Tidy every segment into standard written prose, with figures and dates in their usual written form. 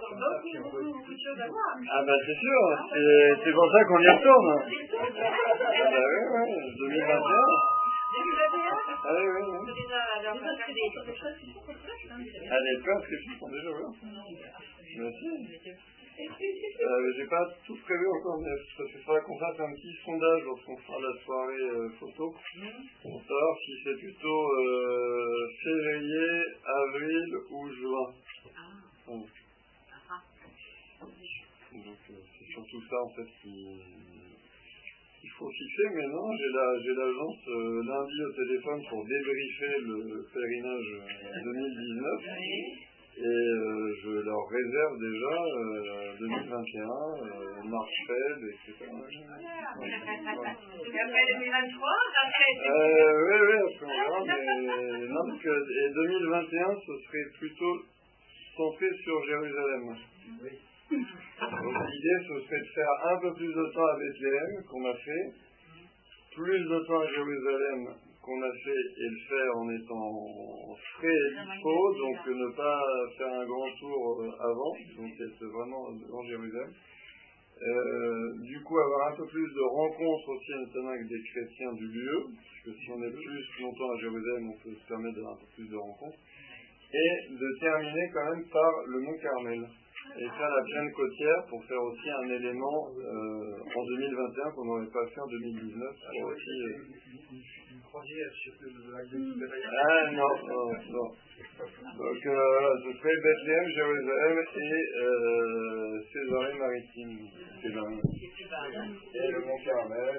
beaucoup de choses à voir. Ah bah c'est sûr, c'est pour ça qu'on y retourne. Ah bah oui, 2021. 2021. Ah oui. Ah, les préinscriptions sont déjà ouvertes. Merci. J'ai pas tout prévu encore, mais parce qu'il faudra qu'on fasse un petit sondage lorsqu'on fera la soirée photo pour savoir si c'est plutôt février, avril ou juin. Donc c'est surtout ça en fait qu'il faut fixer, mais non, j'ai l'agence lundi au téléphone pour débriefer le pèlerinage 2019. Et je leur réserve déjà 2021, Marchfeld, etc. Et après 2023, après... Oui, après on verra, mais non, donc, et 2021, ce serait plutôt centré sur Jérusalem. Donc l'idée, ce serait de faire un peu plus de temps à Bethléem, qu'on a fait, plus de temps à Jérusalem, qu'on a fait, et le faire en étant frais et dispo, donc ne pas faire un grand tour avant, donc être vraiment en Jérusalem. Du coup, avoir un peu plus de rencontres aussi, notamment avec des chrétiens du lieu, parce que si on est plus longtemps à Jérusalem, on peut se permettre d'avoir un peu plus de rencontres, et de terminer quand même par le Mont Carmel, et faire la plaine côtière pour faire aussi un élément en 2021 qu'on n'aurait pas fait en 2019. Pour aussi, Ah non. Donc ce serait Bethléem, Jérusalem et Césarée-Maritime. Et le Mont Carmel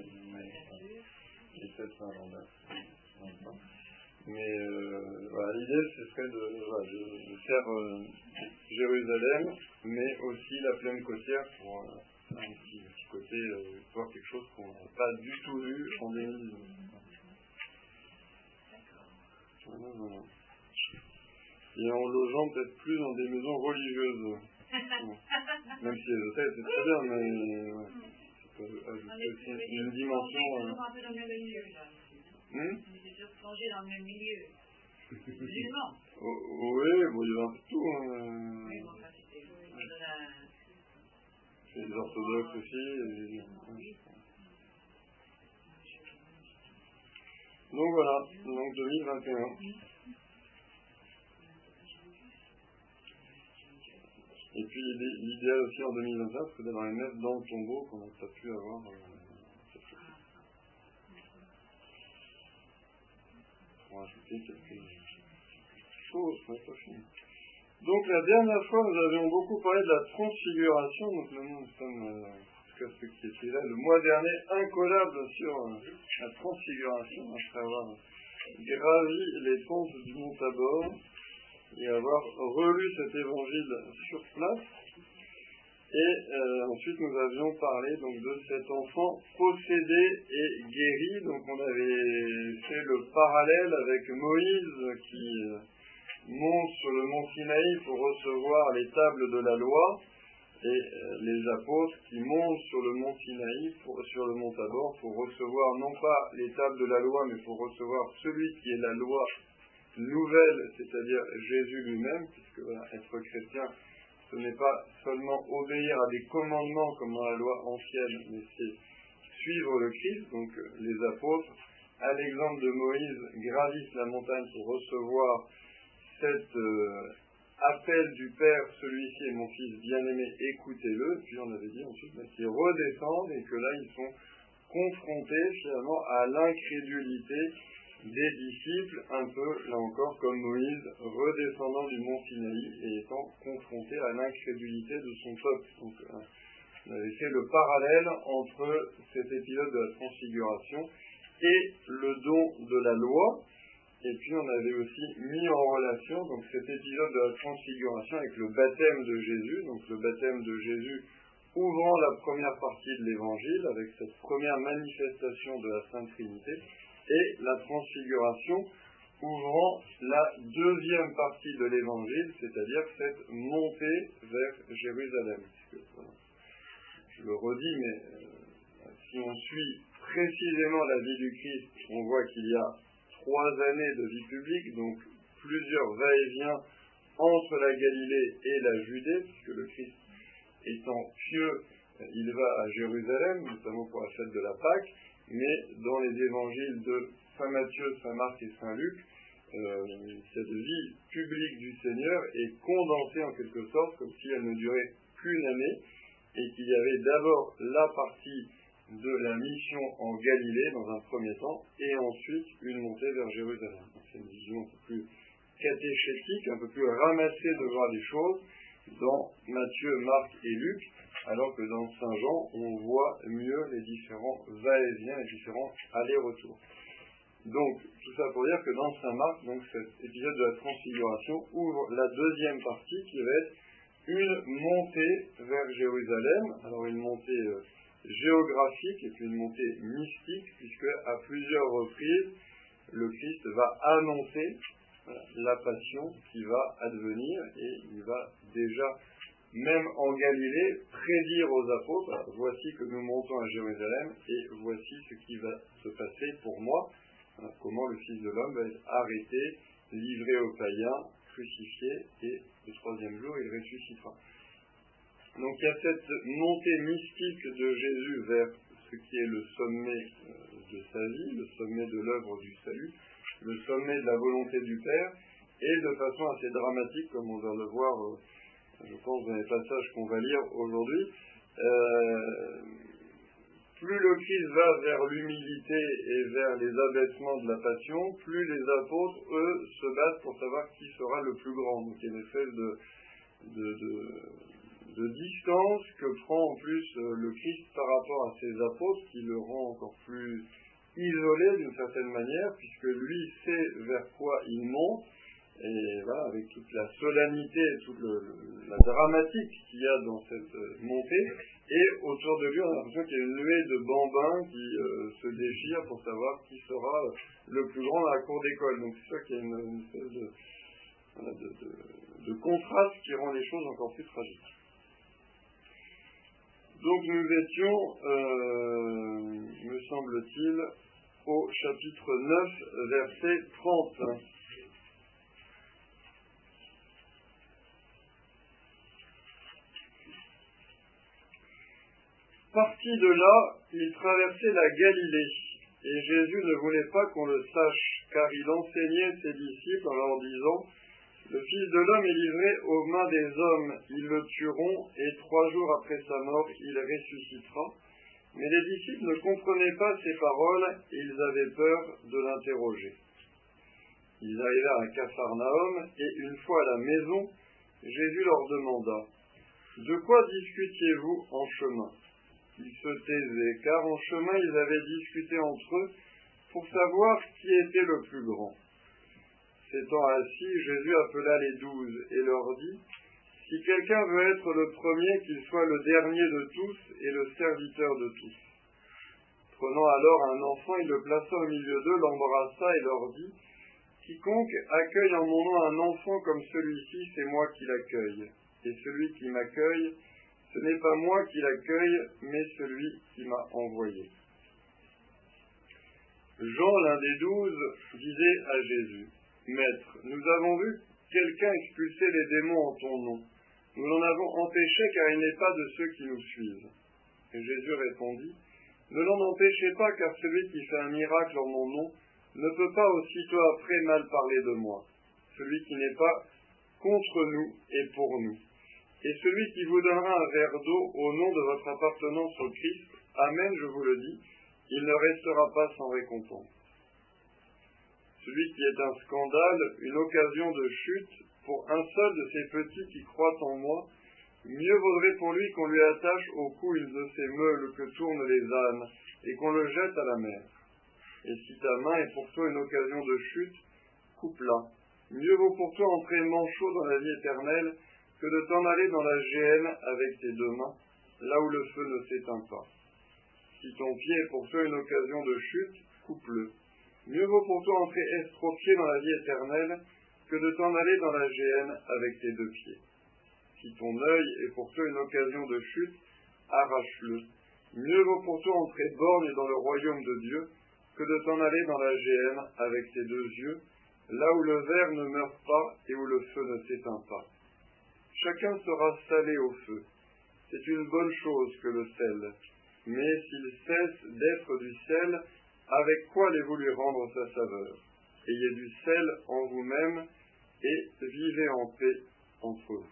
et peut-être Saint-Lambert. Mais voilà, l'idée ce serait de faire Jérusalem, mais aussi la plaine côtière pour un petit côté, voir quelque chose qu'on n'a pas du tout vu en 2019. Voilà. Et en logeant peut-être plus dans des maisons religieuses. Même si les hôtels c'est très bien, mais ça peut ajouter aussi une dimension. On est un peu dans le même milieu là. On est toujours plongé dans le même milieu. Musulman. Oui, bon, il y a un peu de tout. Oui, bon, ça c'est les orthodoxes aussi. Donc voilà, donc 2021. Et puis l'idéal aussi en 2021, c'est d'avoir une mettre dans le tombeau qu'on n'a pas pu avoir cette fois. Pour ajouter quelques choses, on n'a pas fini. Donc la dernière fois, nous avions beaucoup parlé de la transfiguration, donc maintenant nous sommes, en tout cas ceux qui étaient là, le mois dernier, incollables sur la transfiguration, après avoir gravi les pentes du mont Tabor et avoir relu cet évangile sur place. Et ensuite nous avions parlé donc de cet enfant possédé et guéri. Donc on avait fait le parallèle avec Moïse qui monte sur le mont Sinaï pour recevoir les tables de la loi, et les apôtres qui montent sur le mont Sinaï, sur le mont Tabor, pour recevoir non pas les tables de la loi, mais pour recevoir celui qui est la loi nouvelle, c'est-à-dire Jésus lui-même, puisque voilà, être chrétien, ce n'est pas seulement obéir à des commandements comme dans la loi ancienne, mais c'est suivre le Christ. Donc les apôtres, à l'exemple de Moïse, gravissent la montagne pour recevoir cet appel du Père, celui-ci est mon fils bien-aimé, écoutez-le. Puis on avait dit ensuite qu'ils redescendent et que là ils sont confrontés finalement à l'incrédulité des disciples, un peu là encore comme Moïse redescendant du mont Sinaï et étant confronté à l'incrédulité de son peuple. Donc on avait fait le parallèle entre cet épisode de la transfiguration et le don de la loi. Et puis on avait aussi mis en relation donc cet épisode de la transfiguration avec le baptême de Jésus, donc le baptême de Jésus ouvrant la première partie de l'évangile avec cette première manifestation de la Sainte Trinité, et la transfiguration ouvrant la deuxième partie de l'évangile, c'est-à-dire cette montée vers Jérusalem. Voilà, je le redis, mais si on suit précisément la vie du Christ, on voit qu'il y a 3 années de vie publique, donc plusieurs va-et-vient entre la Galilée et la Judée, puisque le Christ étant pieux, il va à Jérusalem, notamment pour la fête de la Pâque, mais dans les évangiles de Saint Matthieu, Saint Marc et Saint Luc, cette vie publique du Seigneur est condensée en quelque sorte, comme si elle ne durait qu'une année, et qu'il y avait d'abord la partie de la mission en Galilée dans un premier temps, et ensuite une montée vers Jérusalem. C'est une vision un peu plus catéchétique, un peu plus ramassée de voir les choses dans Matthieu, Marc et Luc, alors que dans Saint Jean, on voit mieux les différents va-et-vient, les différents allers-retours. Donc, tout ça pour dire que dans Saint Marc, donc cet épisode de la Transfiguration ouvre la deuxième partie qui va être une montée vers Jérusalem. Alors une montée géographique et puis une montée mystique, puisque à plusieurs reprises, le Christ va annoncer la passion qui va advenir, et il va déjà, même en Galilée, prédire aux apôtres, voici que nous montons à Jérusalem, et voici ce qui va se passer pour moi, comment le Fils de l'homme va être arrêté, livré aux païens, crucifié, et le troisième jour il ressuscitera. Donc il y a cette montée mystique de Jésus vers ce qui est le sommet de sa vie, le sommet de l'œuvre du salut, le sommet de la volonté du Père, et de façon assez dramatique, comme on va le voir, je pense, dans les passages qu'on va lire aujourd'hui. Plus le Christ va vers l'humilité et vers les abaissements de la passion, plus les apôtres, eux, se battent pour savoir qui sera le plus grand. Donc il y a une espèce de distance que prend en plus le Christ par rapport à ses apôtres, qui le rend encore plus isolé d'une certaine manière, puisque lui sait vers quoi il monte, et voilà, avec toute la solennité, toute la dramatique qu'il y a dans cette montée, et autour de lui on a l'impression qu'il y a une nuée de bambins qui se déchirent pour savoir qui sera le plus grand dans la cour d'école. Donc c'est ça qu'il y a une espèce de contraste qui rend les choses encore plus tragiques. Donc nous étions, me semble-t-il, au chapitre 9, verset 30. Parti de là, il traversait la Galilée, et Jésus ne voulait pas qu'on le sache, car il enseignait ses disciples en leur disant: le Fils de l'homme est livré aux mains des hommes, ils le tueront, et 3 jours après sa mort, il ressuscitera. Mais les disciples ne comprenaient pas ces paroles, et ils avaient peur de l'interroger. Ils arrivèrent à Capharnaüm, et une fois à la maison, Jésus leur demanda: de quoi discutiez-vous en chemin? Ils se taisaient, car en chemin ils avaient discuté entre eux pour savoir qui était le plus grand. S'étant assis, Jésus appela les 12 et leur dit: si quelqu'un veut être le premier, qu'il soit le dernier de tous et le serviteur de tous. Prenant alors un enfant, il le plaça au milieu d'eux, l'embrassa et leur dit: quiconque accueille en mon nom un enfant comme celui-ci, c'est moi qui l'accueille. Et celui qui m'accueille, ce n'est pas moi qui l'accueille, mais celui qui m'a envoyé. Jean, l'un des 12, disait à Jésus: Maître, nous avons vu quelqu'un expulser les démons en ton nom. Nous l'en avons empêché car il n'est pas de ceux qui nous suivent. Et Jésus répondit: ne l'en empêchez pas, car celui qui fait un miracle en mon nom ne peut pas aussitôt après mal parler de moi. Celui qui n'est pas contre nous est pour nous. Et celui qui vous donnera un verre d'eau au nom de votre appartenance au Christ, amen, je vous le dis, il ne restera pas sans récompense. Celui qui est un scandale, une occasion de chute, pour un seul de ces petits qui croient en moi, mieux vaudrait pour lui qu'on lui attache au cou une de ces meules que tournent les ânes, et qu'on le jette à la mer. Et si ta main est pour toi une occasion de chute, coupe-la. Mieux vaut pour toi entrer manchot dans la vie éternelle, que de t'en aller dans la géhenne avec tes 2 mains, là où le feu ne s'éteint pas. Si ton pied est pour toi une occasion de chute, coupe-le. Mieux vaut pour toi entrer estropié dans la vie éternelle, que de t'en aller dans la géhenne avec tes 2 pieds. Si ton œil est pour toi une occasion de chute, arrache-le. Mieux vaut pour toi entrer borgne dans le royaume de Dieu, que de t'en aller dans la géhenne avec tes 2 yeux. là où le ver ne meurt pas et où le feu ne s'éteint pas. Chacun sera salé au feu. C'est une bonne chose que le sel, mais s'il cesse d'être du sel, avec quoi allez-vous lui rendre sa saveur? Ayez du sel en vous-même et vivez en paix entre vous.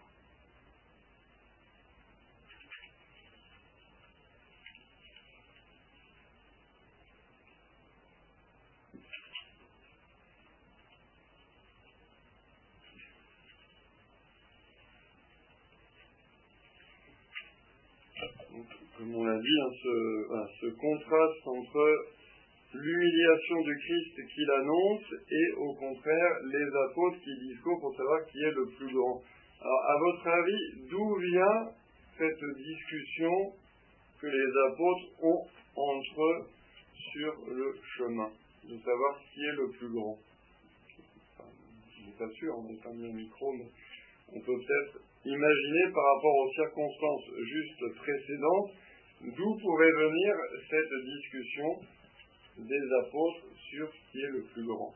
Comme on l'a dit, ce contraste entre l'humiliation du Christ qu'il annonce et au contraire les apôtres qui discourent pour savoir qui est le plus grand. Alors à votre avis, d'où vient cette discussion que les apôtres ont entre eux sur le chemin, de savoir qui est le plus grand? Je ne suis pas sûr, on n'a pas mis un micro, mais on peut peut-être imaginer par rapport aux circonstances juste précédentes d'où pourrait venir cette discussion des apôtres sur ce qui est le plus grand.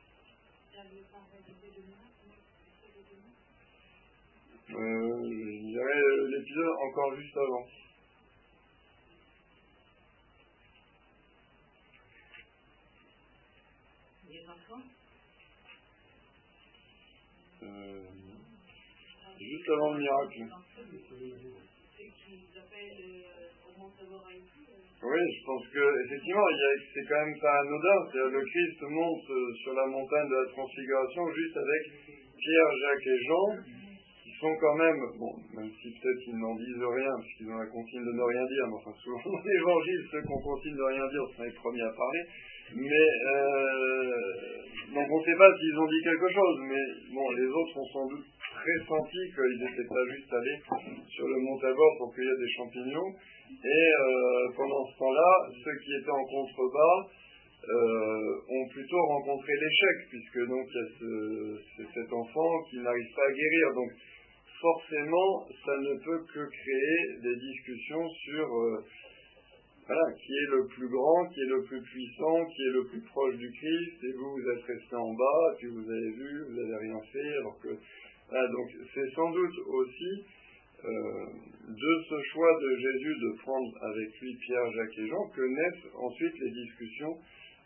Je dirais l'épisode encore juste avant. Les enfants juste avant le miracle. Oui, je pense que effectivement, c'est quand même pas anodin. Le Christ monte sur la montagne de la Transfiguration juste avec Pierre, Jacques et Jean, qui sont quand même, bon, même si peut-être ils n'en disent rien, puisqu'ils ont la consigne de ne rien dire, mais enfin souvent dans l'évangile, ceux qui ont consigne de rien dire sont les premiers à parler. Mais donc on ne sait pas s'ils ont dit quelque chose, mais bon, les autres ont sans doute pressenti qu'ils n'étaient pas juste allés sur le mont Tabor pour cueillir des champignons. Et pendant ce temps-là, ceux qui étaient en contrebas ont plutôt rencontré l'échec, puisque donc il y a cet enfant qui n'arrive pas à guérir. Donc forcément, ça ne peut que créer des discussions sur qui est le plus grand, qui est le plus puissant, qui est le plus proche du Christ, et vous êtes resté en bas, et puis vous avez vu, vous n'avez rien fait, alors que... donc c'est sans doute aussi de ce choix de Jésus de prendre avec lui Pierre, Jacques et Jean que naissent ensuite les discussions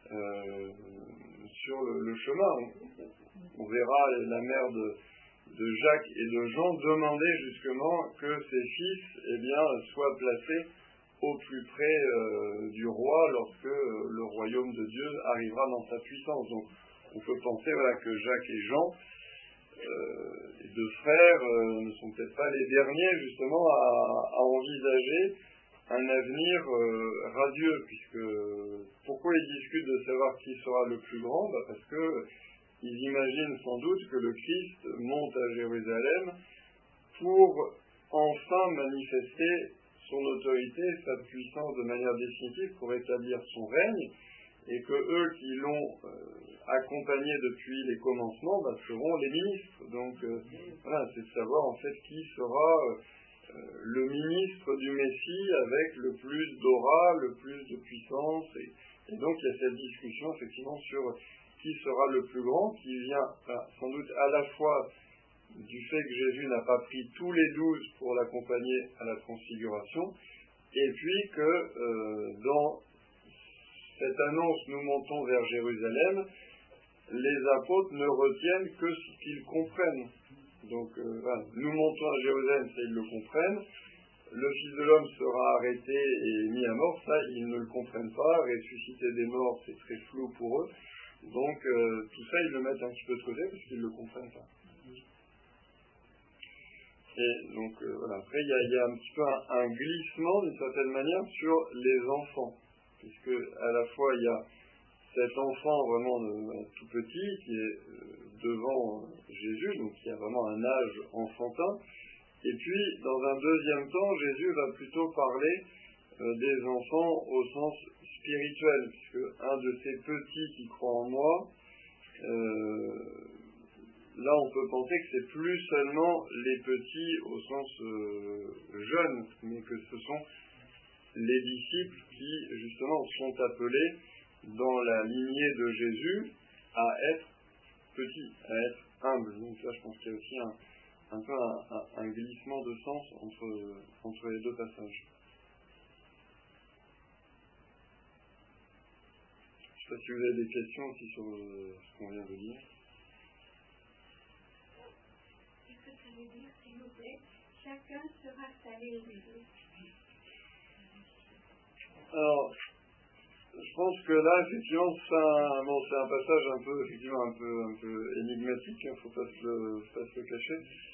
sur le chemin. On verra la mère de Jacques et de Jean demander justement que ses fils soient placés au plus près du roi lorsque le royaume de Dieu arrivera dans sa puissance. Donc on peut penser que Jacques et Jean, les deux frères, ne sont peut-être pas les derniers justement à envisager un avenir radieux, puisque pourquoi ils discutent de savoir qui sera le plus grand? Parce que ils imaginent sans doute que le Christ monte à Jérusalem pour enfin manifester son autorité, sa puissance de manière définitive pour établir son règne, et que eux qui l'ont accompagné depuis les commencements seront les ministres. Donc c'est de savoir en fait qui sera le ministre du Messie avec le plus d'aura, le plus de puissance, et donc il y a cette discussion effectivement sur qui sera le plus grand, qui vient sans doute à la fois du fait que Jésus n'a pas pris tous les 12 pour l'accompagner à la transfiguration, et puis que dans cette annonce « Nous montons vers Jérusalem », les apôtres ne retiennent que ce qu'ils comprennent. Donc, nous montons à Jérusalem, ça ils le comprennent. Le Fils de l'homme sera arrêté et mis à mort, ça ils ne le comprennent pas. Ressusciter des morts, c'est très flou pour eux. Donc, tout ça, ils le mettent un petit peu de côté parce qu'ils ne le comprennent pas. Et donc, après, il y a un petit peu un glissement, d'une certaine manière, sur les enfants. Puisque, à la fois, il y a cet enfant vraiment tout petit qui est devant Jésus, donc qui a vraiment un âge enfantin. Et puis, dans un deuxième temps, Jésus va plutôt parler des enfants au sens spirituel, puisque un de ces petits qui croient en moi, là on peut penser que c'est plus seulement les petits au sens jeune, mais que ce sont les disciples qui justement sont appelés dans la lignée de Jésus à être petit à être humble. Donc là, je pense qu'il y a aussi un peu un glissement de sens entre les deux passages. Je ne sais pas si vous avez des questions aussi sur ce qu'on vient de dire. Qu'est-ce que ça veut dire, s'il vous plaît? Chacun sera salé et élevé. Alors, je pense que là, effectivement, c'est un passage effectivement, un peu énigmatique, il ne faut pas se le cacher.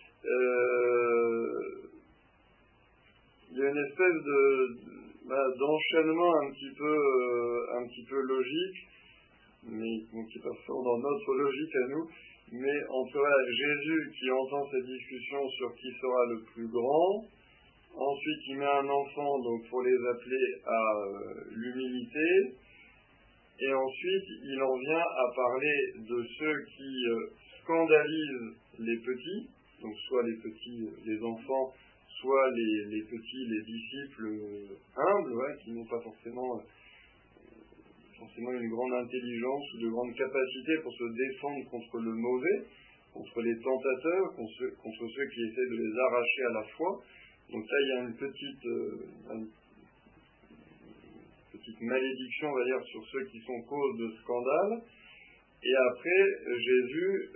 Il y a une espèce d'enchaînement un petit peu logique, mais qui est pas forcément dans notre logique à nous, mais entre Jésus qui entend cette discussion sur qui sera le plus grand. Ensuite, il met un enfant donc pour les appeler à l'humilité. Et ensuite, il en vient à parler de ceux qui scandalisent les petits, donc soit les petits, les enfants, soit les petits, les disciples humbles, qui n'ont pas forcément une grande intelligence ou de grandes capacités pour se défendre contre le mauvais, contre les tentateurs, contre ceux qui essaient de les arracher à la foi. Donc là, il y a une petite malédiction, on va dire, sur ceux qui sont cause de scandale. Et après, Jésus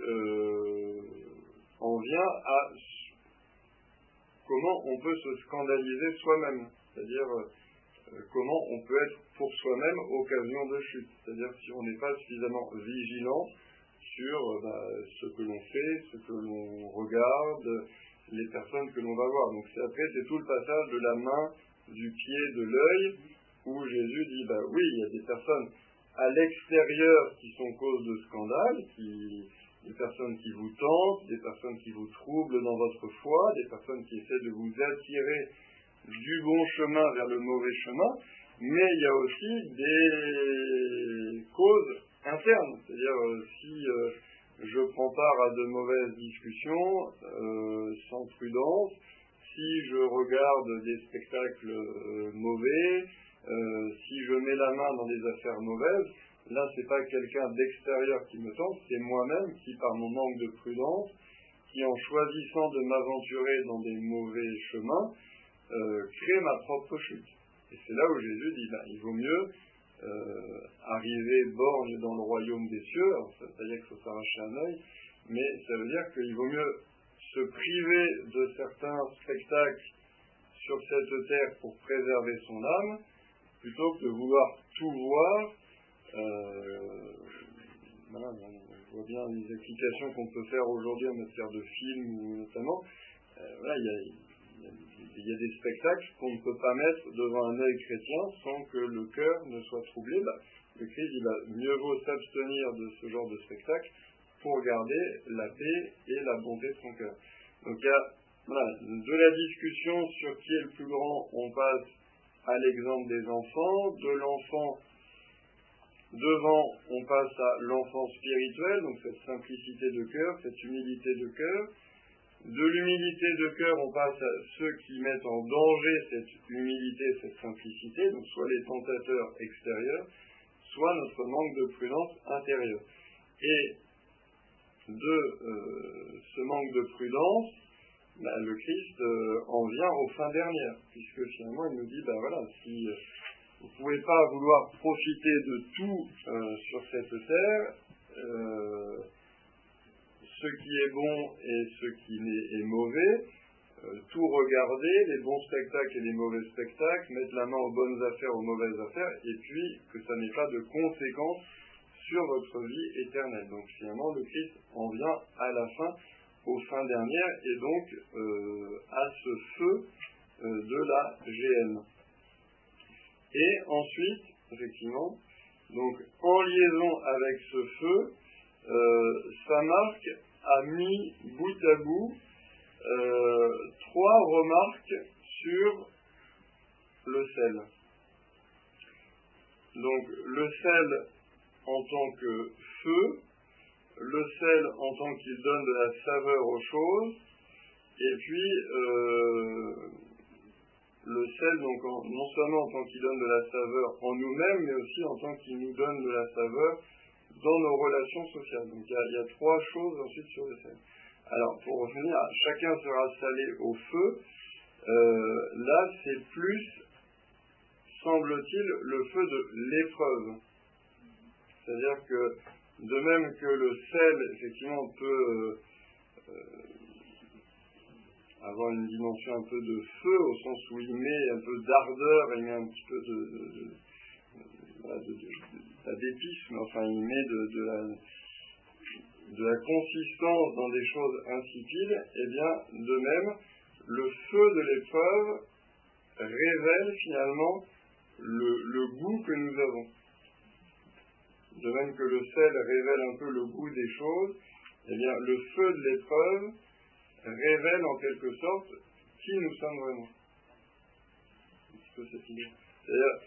en vient à comment on peut se scandaliser soi-même. C'est-à-dire comment on peut être pour soi-même occasion de chute. C'est-à-dire si on n'est pas suffisamment vigilant sur ce que l'on fait, ce que l'on regarde, les personnes que l'on va voir. Donc c'est tout le passage de la main, du pied, de l'œil, où Jésus dit, oui, il y a des personnes à l'extérieur qui sont cause de scandale, des personnes qui vous tentent, des personnes qui vous troublent dans votre foi, des personnes qui essaient de vous attirer du bon chemin vers le mauvais chemin, mais il y a aussi des causes internes. C'est-à-dire, si je prends part à de mauvaises discussions sans prudence, si je regarde des spectacles mauvais, si je mets la main dans des affaires mauvaises, là c'est pas quelqu'un d'extérieur qui me tente, c'est moi-même qui, par mon manque de prudence, qui en choisissant de m'aventurer dans des mauvais chemins, crée ma propre chute. Et c'est là où Jésus dit, il vaut mieux arriver borgne dans le royaume des cieux. Alors, ça veut pas dire qu'il faut s'arracher un œil, mais ça veut dire qu'il vaut mieux se priver de certains spectacles sur cette terre pour préserver son âme, plutôt que de vouloir tout voir. On voit bien les applications qu'on peut faire aujourd'hui en matière de films, notamment. Il y a des spectacles qu'on ne peut pas mettre devant un œil chrétien sans que le cœur ne soit troublé. Le Christ dit mieux vaut s'abstenir de ce genre de spectacle pour garder la paix et la bonté de son cœur. Donc il y a de la discussion sur qui est le plus grand, on passe à l'exemple des enfants, de l'enfant devant, on passe à l'enfant spirituel, donc cette simplicité de cœur, cette humilité de cœur. De l'humilité de cœur, on passe à ceux qui mettent en danger cette humilité, cette simplicité, donc soit les tentateurs extérieurs, soit notre manque de prudence intérieure. Et de ce manque de prudence, le Christ en vient aux fins dernières, puisque finalement il nous dit, si vous ne pouvez pas vouloir profiter de tout sur cette terre, ce qui est bon et ce qui est mauvais, tout regarder, les bons spectacles et les mauvais spectacles, mettre la main aux bonnes affaires, aux mauvaises affaires, et puis que ça n'ait pas de conséquences sur votre vie éternelle. Donc finalement, le Christ en vient à la fin, aux fins dernières, et donc à ce feu de la géhenne. Et ensuite, effectivement, donc en liaison avec ce feu, sa marque a mis bout à bout 3 remarques sur le sel. Donc le sel en tant que feu, le sel en tant qu'il donne de la saveur aux choses, et puis le sel donc non seulement en tant qu'il donne de la saveur en nous-mêmes, mais aussi en tant qu'il nous donne de la saveur dans nos relations sociales. Donc il y a 3 choses ensuite sur le sel. Alors pour revenir, chacun sera salé au feu. Là c'est plus, semble-t-il, le feu de l'épreuve. C'est-à-dire que de même que le sel effectivement peut avoir une dimension un peu de feu, au sens où il met un peu d'ardeur, il met un petit peu d'épices, mais enfin il met de la consistance dans des choses insipides, et bien de même, le feu de l'épreuve révèle finalement le goût que nous avons. De même que le sel révèle un peu le goût des choses, eh bien le feu de l'épreuve révèle en quelque sorte qui nous sommes vraiment. Un petit peu cette idée. C'est-à-dire,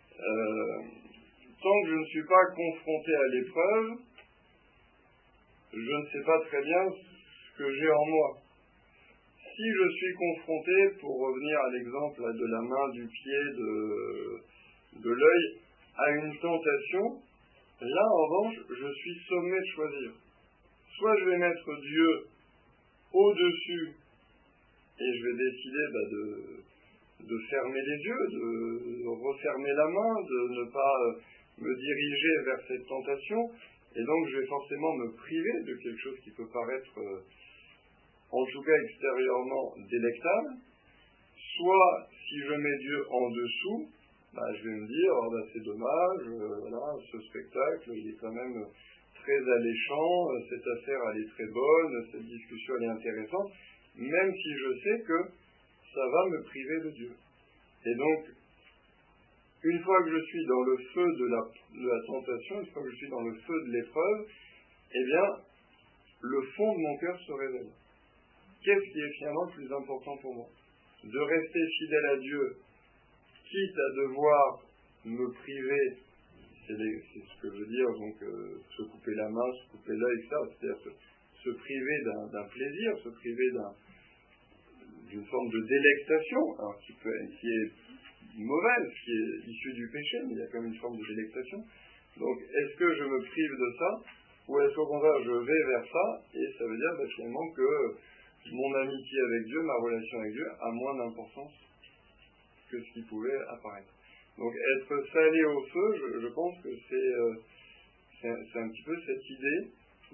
tant que je ne suis pas confronté à l'épreuve, je ne sais pas très bien ce que j'ai en moi. Si je suis confronté, pour revenir à l'exemple de la main, du pied, de l'œil, à une tentation, là en revanche, je suis sommé de choisir. Soit je vais mettre Dieu au-dessus et je vais décider de fermer les yeux, de refermer la main, de ne pas me diriger vers cette tentation, et donc je vais forcément me priver de quelque chose qui peut paraître en tout cas extérieurement délectable. Soit si je mets Dieu en dessous, je vais me dire c'est dommage, voilà, ce spectacle il est quand même très alléchant, cette affaire elle est très bonne, cette discussion elle est intéressante, même si je sais que ça va me priver de Dieu. Et donc, une fois que je suis dans le feu de la tentation, une fois que je suis dans le feu de l'épreuve, eh bien, le fond de mon cœur se révèle. Qu'est-ce qui est finalement le plus important pour moi? De rester fidèle à Dieu, quitte à devoir me priver, c'est ce que veut dire, donc se couper la main, se couper l'œil, etc. C'est-à-dire se priver d'un plaisir, se priver d'une forme de délectation, alors qui est mauvaise, qui est issue du péché, mais il y a quand même une forme de délectation. Donc, est-ce que je me prive de ça, ou est-ce qu'au contraire je vais vers ça, et ça veut dire finalement que mon amitié avec Dieu, ma relation avec Dieu, a moins d'importance que ce qui pouvait apparaître. Donc, être salé au feu, je pense que c'est un petit peu cette idée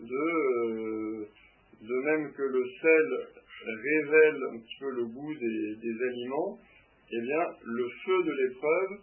de même que le sel révèle un petit peu le goût des aliments, eh bien, le feu de l'épreuve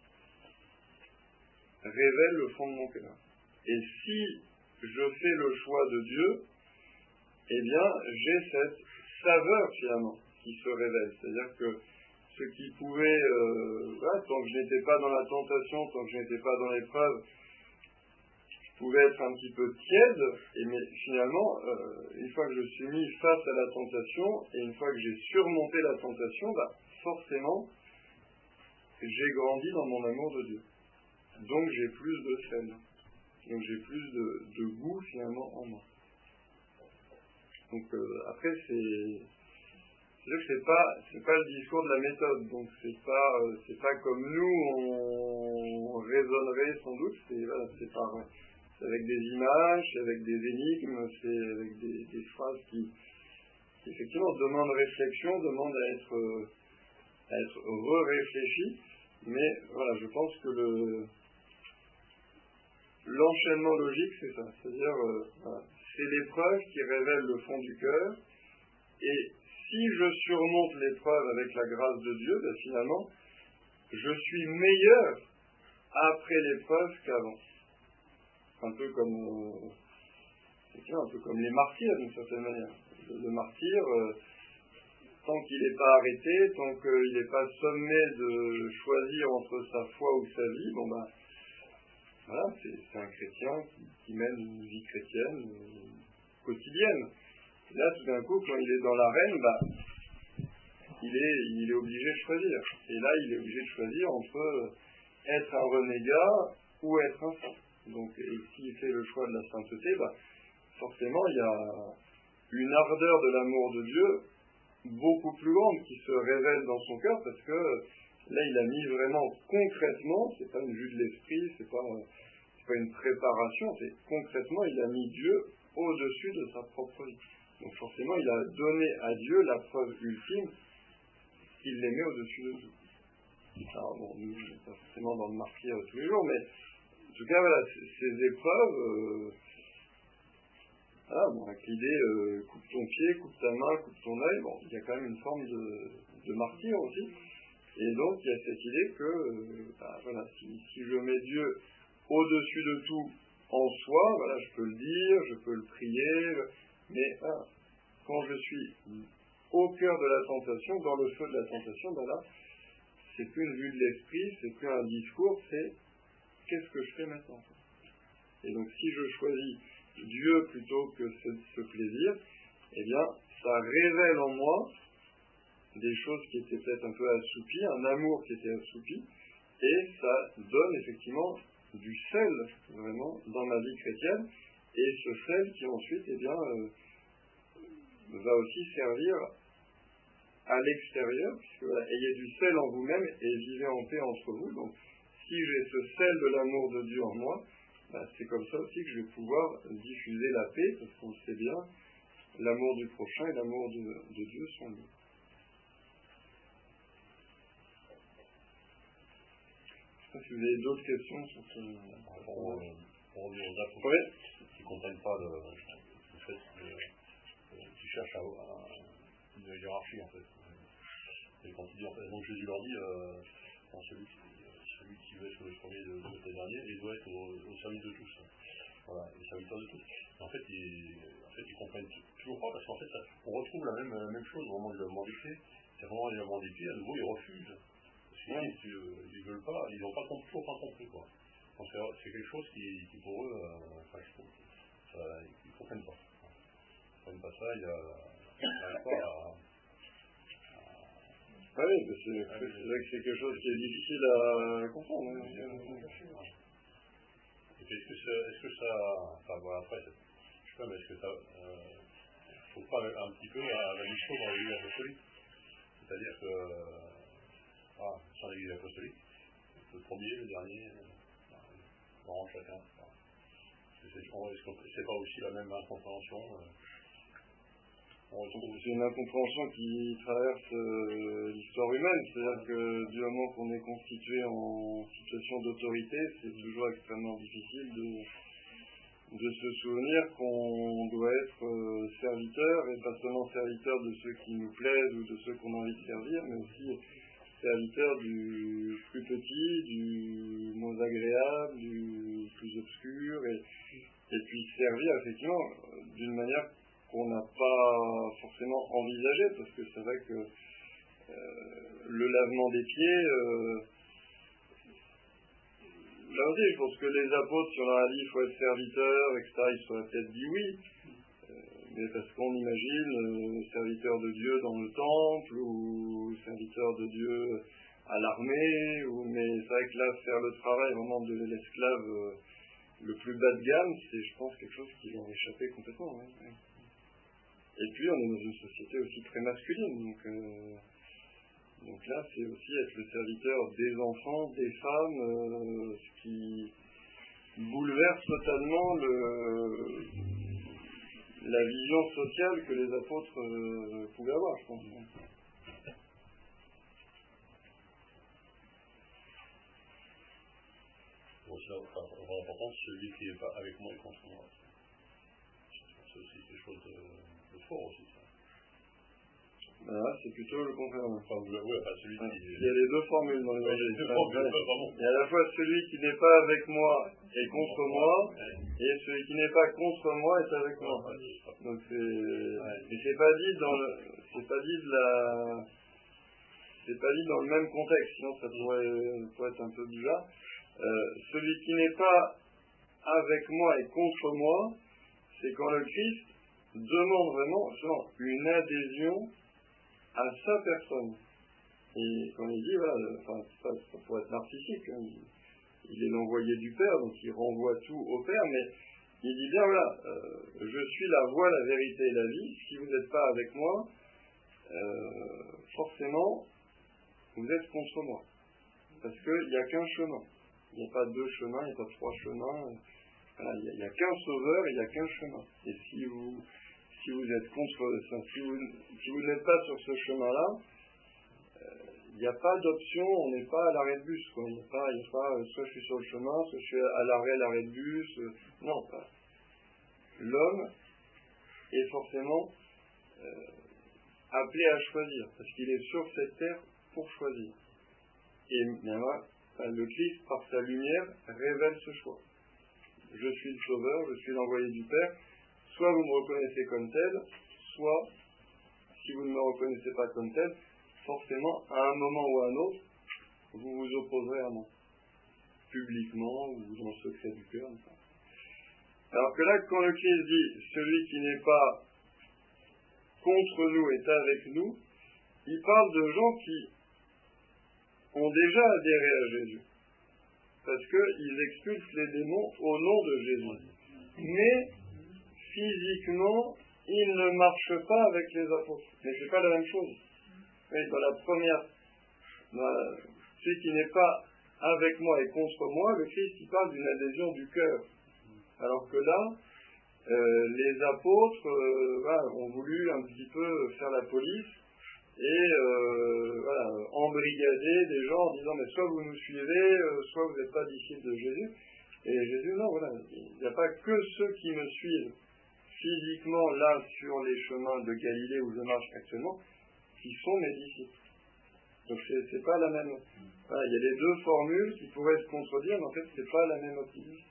révèle le fond de mon cœur. Et si je fais le choix de Dieu, eh bien, j'ai cette saveur, finalement, qui se révèle. C'est-à-dire que ce qui pouvait, tant que je n'étais pas dans la tentation, tant que je n'étais pas dans l'épreuve, je pouvais être un petit peu tiède, mais finalement, une fois que je suis mis face à la tentation, et une fois que j'ai surmonté la tentation, forcément, j'ai grandi dans mon amour de Dieu. Donc j'ai plus de sel. Donc j'ai plus de goût finalement en moi. Donc après c'est vrai que c'est pas le discours de la méthode. Donc c'est pas comme nous on raisonnerait sans doute. C'est avec des images, c'est avec des énigmes, c'est avec des phrases qui effectivement demandent réflexion, demandent à être re-réfléchies. Mais voilà, je pense que l'enchaînement logique, c'est ça. C'est-à-dire, c'est l'épreuve qui révèle le fond du cœur. Et si je surmonte l'épreuve avec la grâce de Dieu, finalement, je suis meilleur après l'épreuve qu'avant. Un peu comme les martyrs, d'une certaine manière. Le martyr, tant qu'il n'est pas arrêté, tant qu'il n'est pas sommé de choisir entre sa foi ou sa vie, voilà, c'est un chrétien qui mène une vie chrétienne quotidienne. Et là, tout d'un coup, quand il est dans l'arène, il est obligé de choisir. Et là, il est obligé de choisir entre être un renégat ou être un saint. Donc, et s'il fait le choix de la sainteté, forcément, il y a une ardeur de l'amour de Dieu beaucoup plus grande qui se révèle dans son cœur, parce que là, il a mis vraiment concrètement, c'est pas une vue de l'esprit, c'est pas une préparation, c'est concrètement, il a mis Dieu au-dessus de sa propre vie. Donc forcément, il a donné à Dieu la preuve ultime qu'il l'aimait au-dessus de tout. Alors bon, nous, on n'est pas forcément dans le martyr tous les jours, mais en tout cas, voilà, ces épreuves, avec l'idée, coupe ton pied, coupe ta main, coupe ton œil, bon, il y a quand même une forme de martyr aussi. Et donc, il y a cette idée que, si je mets Dieu au-dessus de tout en soi, voilà, je peux le dire, je peux le prier, mais quand je suis au cœur de la tentation, dans le feu de la tentation, là, c'est plus une vue de l'esprit, c'est plus un discours, c'est qu'est-ce que je fais maintenant. Et donc, si je choisis Dieu plutôt que ce plaisir, eh bien, ça révèle en moi des choses qui étaient peut-être un peu assoupies, un amour qui était assoupi, et ça donne effectivement du sel, vraiment, dans ma vie chrétienne, et ce sel qui ensuite, va aussi servir à l'extérieur, puisque ayez du sel en vous-même et vivez en paix entre vous. Donc, si j'ai ce sel de l'amour de Dieu en moi, c'est comme ça aussi que je vais pouvoir diffuser la paix, parce qu'on le sait bien, l'amour du prochain et l'amour de Dieu sont liés. Je ne sais pas si vous avez d'autres questions sur ce... Pour revenir aux apôtres qui ne comprennent pas le fait qu'ils cherchent une hiérarchie, en fait. Et quand ils disent, en fait, donc Jésus leur dit, celui qui veut être le premier de tes derniers, il doit être au service de tous. Voilà, le serviteur de tous. Et en fait, ils comprennent toujours pas, parce qu'en fait, on retrouve la même chose au moment du lavement des pieds. C'est vraiment le lavement des pieds, à nouveau, ils refusent. Parce qu'ils veulent pas, ils n'ont toujours pas compris, quoi. Donc c'est quelque chose qui pour eux, ils ne comprennent pas. Ils ne comprennent pas ça, ils n'arrivent pas à... Oui, c'est vrai que c'est quelque chose qui est difficile à comprendre. Est-ce que ça... Enfin, voilà, après, je sais pas, mais est-ce que ça... faut pas un petit peu à la mission dans l'Église apostolique. C'est-à-dire que... sans l'Église apostolique, le premier, le dernier, on rend chacun. Est-ce que c'est pas aussi la même incompréhension C'est une incompréhension qui traverse l'histoire humaine, c'est-à-dire que du moment qu'on est constitué en situation d'autorité, c'est toujours extrêmement difficile de se souvenir qu'on doit être serviteur, et pas seulement serviteur de ceux qui nous plaisent ou de ceux qu'on a envie de servir, mais aussi serviteur du plus petit, du moins agréable, du plus obscur, et puis servir effectivement d'une manière qu'on n'a pas forcément envisagé, parce que c'est vrai que le lavement des pieds, là aussi, je pense que les apôtres, si on leur a dit il faut être serviteur, etc., ils se seraient peut-être dit oui, mais parce qu'on imagine serviteur de Dieu dans le temple, ou serviteur de Dieu à l'armée, mais c'est vrai que là, faire le travail vraiment de l'esclave le plus bas de gamme, c'est, je pense, quelque chose qui leur échappait complètement. Ouais. Et puis, on est dans une société aussi très masculine, donc là, c'est aussi être le serviteur des enfants, des femmes, ce qui bouleverse totalement la vision sociale que les apôtres pouvaient avoir, je pense. Bon, c'est vraiment important, celui qui n'est pas avec moi et contre moi. C'est aussi quelque chose de fort aussi, ça. C'est plutôt le contraire. Celui qui... Il y a les deux formules dans l'évangile. Il y a à la fois celui qui n'est pas avec moi est contre moi, et celui qui n'est pas contre moi est avec moi. Donc mais c'est pas dit dans le même contexte, sinon ça pourrait être un peu bizarre. Celui qui n'est pas avec moi et contre moi, c'est quand le Christ demande vraiment une adhésion à sa personne. Et quand il dit, ça pourrait être narcissique, hein, il est l'envoyé du Père, donc il renvoie tout au Père, mais il dit bien, je suis la voie, la vérité et la vie, si vous n'êtes pas avec moi, forcément, vous êtes contre moi. Parce qu'il n'y a qu'un chemin. Il n'y a pas deux chemins, il n'y a pas trois chemins. Voilà, il n'y a qu'un sauveur et il n'y a qu'un chemin. Et si vous êtes contre, si vous n'êtes pas sur ce chemin-là, il n'y a pas d'option, on n'est pas à l'arrêt de bus, quoi. Il n'y a pas, soit je suis sur le chemin, soit je suis à l'arrêt de bus. Non, pas. L'homme est forcément appelé à choisir, parce qu'il est sur cette terre pour choisir. Et bien là, le Christ, par sa lumière, révèle ce choix. Je suis le Sauveur, je suis l'envoyé du Père. Soit vous me reconnaissez comme tel, soit, si vous ne me reconnaissez pas comme tel, forcément, à un moment ou à un autre, vous vous opposerez à moi. Publiquement ou dans le secret du cœur. Alors que là, quand le Christ dit « celui qui n'est pas contre nous est avec nous », il parle de gens qui ont déjà adhéré à Jésus. Parce qu'ils expulsent les démons au nom de Jésus. Mais, physiquement, ils ne marchent pas avec les apôtres. Mais c'est pas la même chose. Et dans la première, celui qui n'est pas avec moi et contre moi, le Christ il parle d'une adhésion du cœur. Alors que là, les apôtres ont voulu un petit peu faire la police et embrigader des gens en disant mais soit vous nous suivez, soit vous n'êtes pas disciples de Jésus. Et Jésus, non, voilà, il n'y a pas que ceux qui me suivent physiquement là sur les chemins de Galilée où je marche actuellement, qui sont mes disciples. Donc c'est pas la même. Voilà, il y a les deux formules qui pourraient se contredire, mais en fait c'est pas la même optique.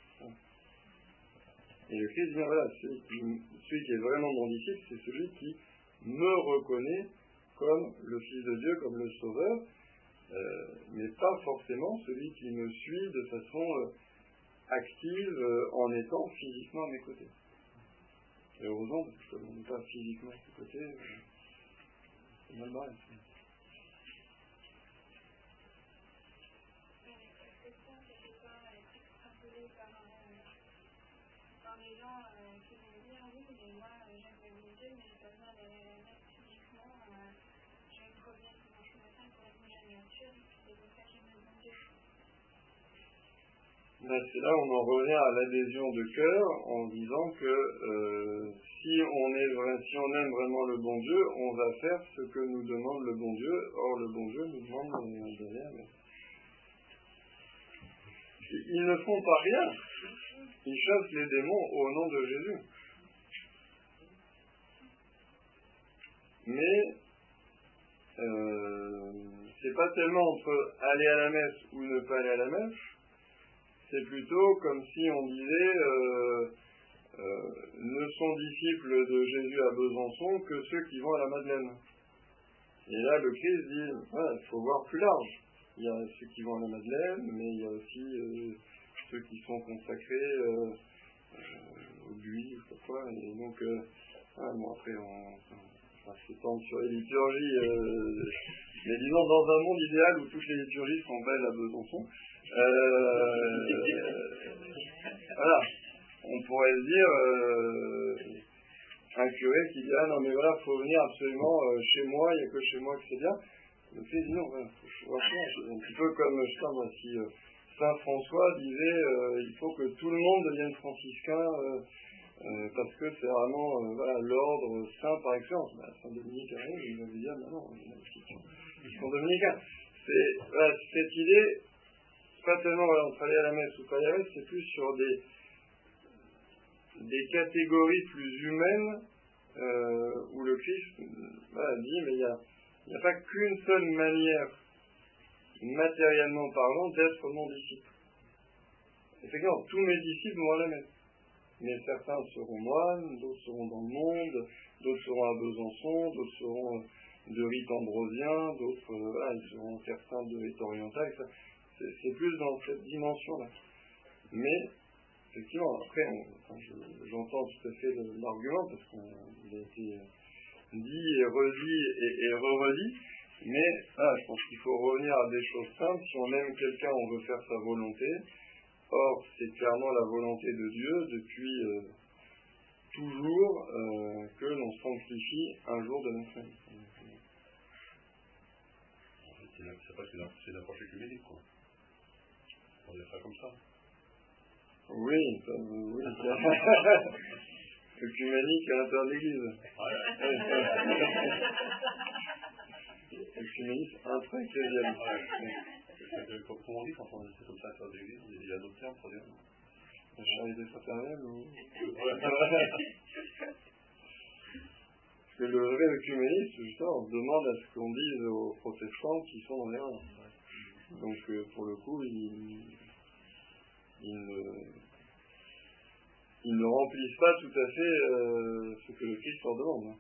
Et le Christ dit voilà, celui qui est vraiment mon disciple, c'est celui qui me reconnaît comme le Fils de Dieu, comme le Sauveur, mais pas forcément celui qui me suit de façon active en étant physiquement à mes côtés. Et heureusement, parce que on n'est pas physiquement à ses côtés, c'est mal barré. Les gens qui vont dire oui, mais moi j'aime mon Dieu, mais j'ai pas besoin d'aller à la messe physiquement. J'ai une première dimanche matin pour être dans la nature, et puis c'est comme ça que j'aime mon Dieu. C'est là où on en revient à l'adhésion de cœur en disant que si on aime vraiment le bon Dieu, on va faire ce que nous demande le bon Dieu. Or le bon Dieu nous demande de rien. Ils ne font pas rien. Ils chassent les démons au nom de Jésus. Mais c'est pas tellement entre aller à la messe ou ne pas aller à la messe, c'est plutôt comme si on disait ne sont disciples de Jésus à Besançon que ceux qui vont à la Madeleine. Et là le Christ dit voilà, il faut voir plus large. Il y a ceux qui vont à la Madeleine, mais il y a aussi ceux qui sont consacrés au buis, ou quoi. Et donc, après, on va s'étendre sur les liturgies, mais disons, dans un monde idéal où toutes les liturgies sont belles à Besançon, voilà, on pourrait se dire, un curé qui dit, ah non, mais voilà, il faut venir absolument chez moi, il n'y a que chez moi que c'est bien. Le Christ dit non, voilà, faut voir ça. Un petit peu comme, je sais pas moi, si Saint François disait il faut que tout le monde devienne franciscain parce que c'est vraiment l'ordre saint par excellence. Saint Dominique arrive, il va lui dire non, ils sont dominicains. Cette idée, c'est pas tellement entre aller à la messe ou pas aller à la messe, c'est plus sur des catégories plus humaines où le Christ dit mais il n'y a pas qu'une seule manière matériellement parlant, d'être mon disciple. Effectivement, tous mes disciples vont à la messe. Mais certains seront moines, d'autres seront dans le monde, d'autres seront à Besançon, d'autres seront de rite ambrosien, d'autres ils seront certains de rite oriental. C'est plus dans cette dimension-là. Mais, effectivement, après, j'entends tout à fait l'argument, parce qu'il a été dit et redit et re-redit. Mais je pense qu'il faut revenir à des choses simples. Si on aime quelqu'un, on veut faire sa volonté. Or, c'est clairement la volonté de Dieu depuis toujours que l'on sanctifie un jour de notre vie. En fait, c'est l'approche écuménique, quoi. va dire ça comme ça. Oui, oui. Œcuménique à l'intérieur de l'Église. Œcuménisme intra-ecclésial. Comment on dit quand on dit c'est comme ça à l'intérieur de l'Église? Il y a d'autres termes pour dire. La charité fraternelle ou... Parce que le vrai œcuménisme, justement, on demande à ce qu'on dise aux protestants qui sont dans l'erreur. Donc, pour le coup, ils ne remplissent pas tout à fait ce que le Christ leur demande.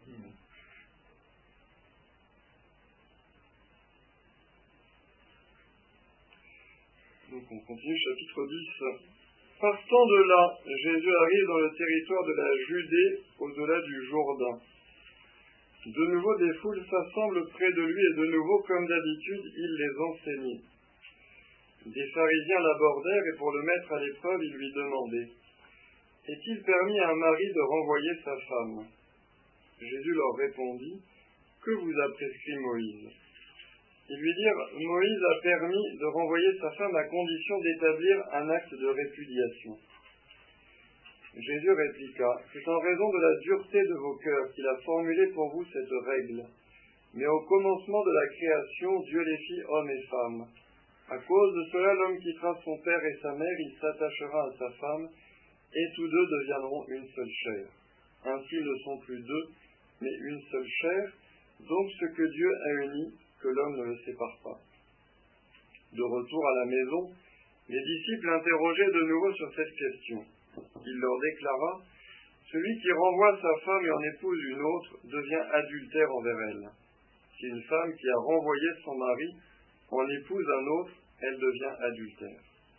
Donc, on continue, chapitre 10. Partant de là, Jésus arrive dans le territoire de la Judée, au-delà du Jourdain. De nouveau, des foules s'assemblent près de lui et de nouveau, comme d'habitude, il les enseignait. Des pharisiens l'abordèrent et pour le mettre à l'épreuve, ils lui demandaient: est-il permis à un mari de renvoyer sa femme? Jésus leur répondit: que vous a prescrit Moïse? Ils lui dirent: Moïse a permis de renvoyer sa femme à condition d'établir un acte de répudiation. Jésus répliqua: c'est en raison de la dureté de vos cœurs qu'il a formulé pour vous cette règle. Mais au commencement de la création, Dieu les fit hommes et femmes. À cause de cela, l'homme quittera son père et sa mère, il s'attachera à sa femme, et tous deux deviendront une seule chair. Ainsi, ils ne sont plus deux, mais une seule chair. Donc ce que Dieu a uni, que l'homme ne le sépare pas. De retour à la maison, les disciples l'interrogeaient de nouveau sur cette question. Il leur déclara: celui qui renvoie sa femme et en épouse une autre devient adultère envers elle. Si une femme qui a renvoyé son mari en épouse un autre, elle devient adultère.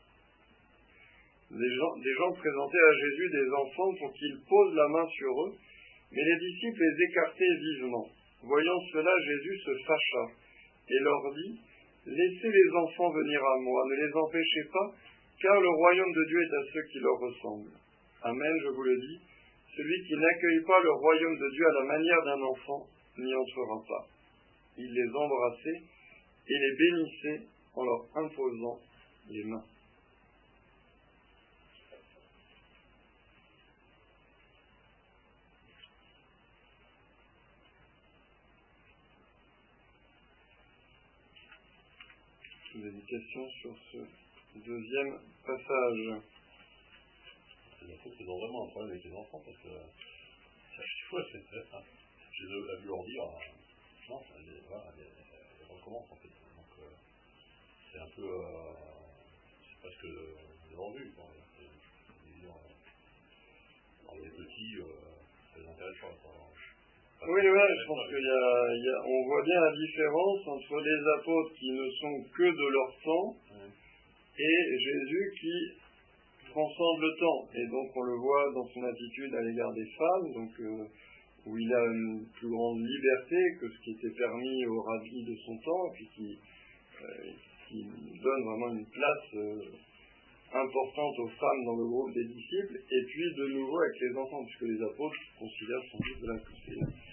Des gens présentaient à Jésus des enfants pour qu'il pose la main sur eux, mais les disciples les écartaient vivement. Voyant cela, Jésus se fâcha et leur dit: laissez les enfants venir à moi, ne les empêchez pas, car le royaume de Dieu est à ceux qui leur ressemblent. Amen, je vous le dis, celui qui n'accueille pas le royaume de Dieu à la manière d'un enfant n'y entrera pas. Il les embrassait et les bénissait en leur imposant les mains. Vous avez des questions sur ce deuxième passage? Ils ont vraiment un problème avec les enfants parce que chaque fois c'est très simple. J'ai dû leur dire non, elle recommence en fait. Donc c'est un peu c'est presque de l'envie. Quand les petits, ça les intéresse pas. Oui, je pense qu'on voit bien la différence entre les apôtres qui ne sont que de leur temps et Jésus qui transcende le temps. Et donc on le voit dans son attitude à l'égard des femmes, donc où il a une plus grande liberté que ce qui était permis aux rabbis de son temps, et puis qui donne vraiment une place importante aux femmes dans le groupe des disciples, et puis de nouveau avec les enfants, puisque les apôtres considèrent sans doute là que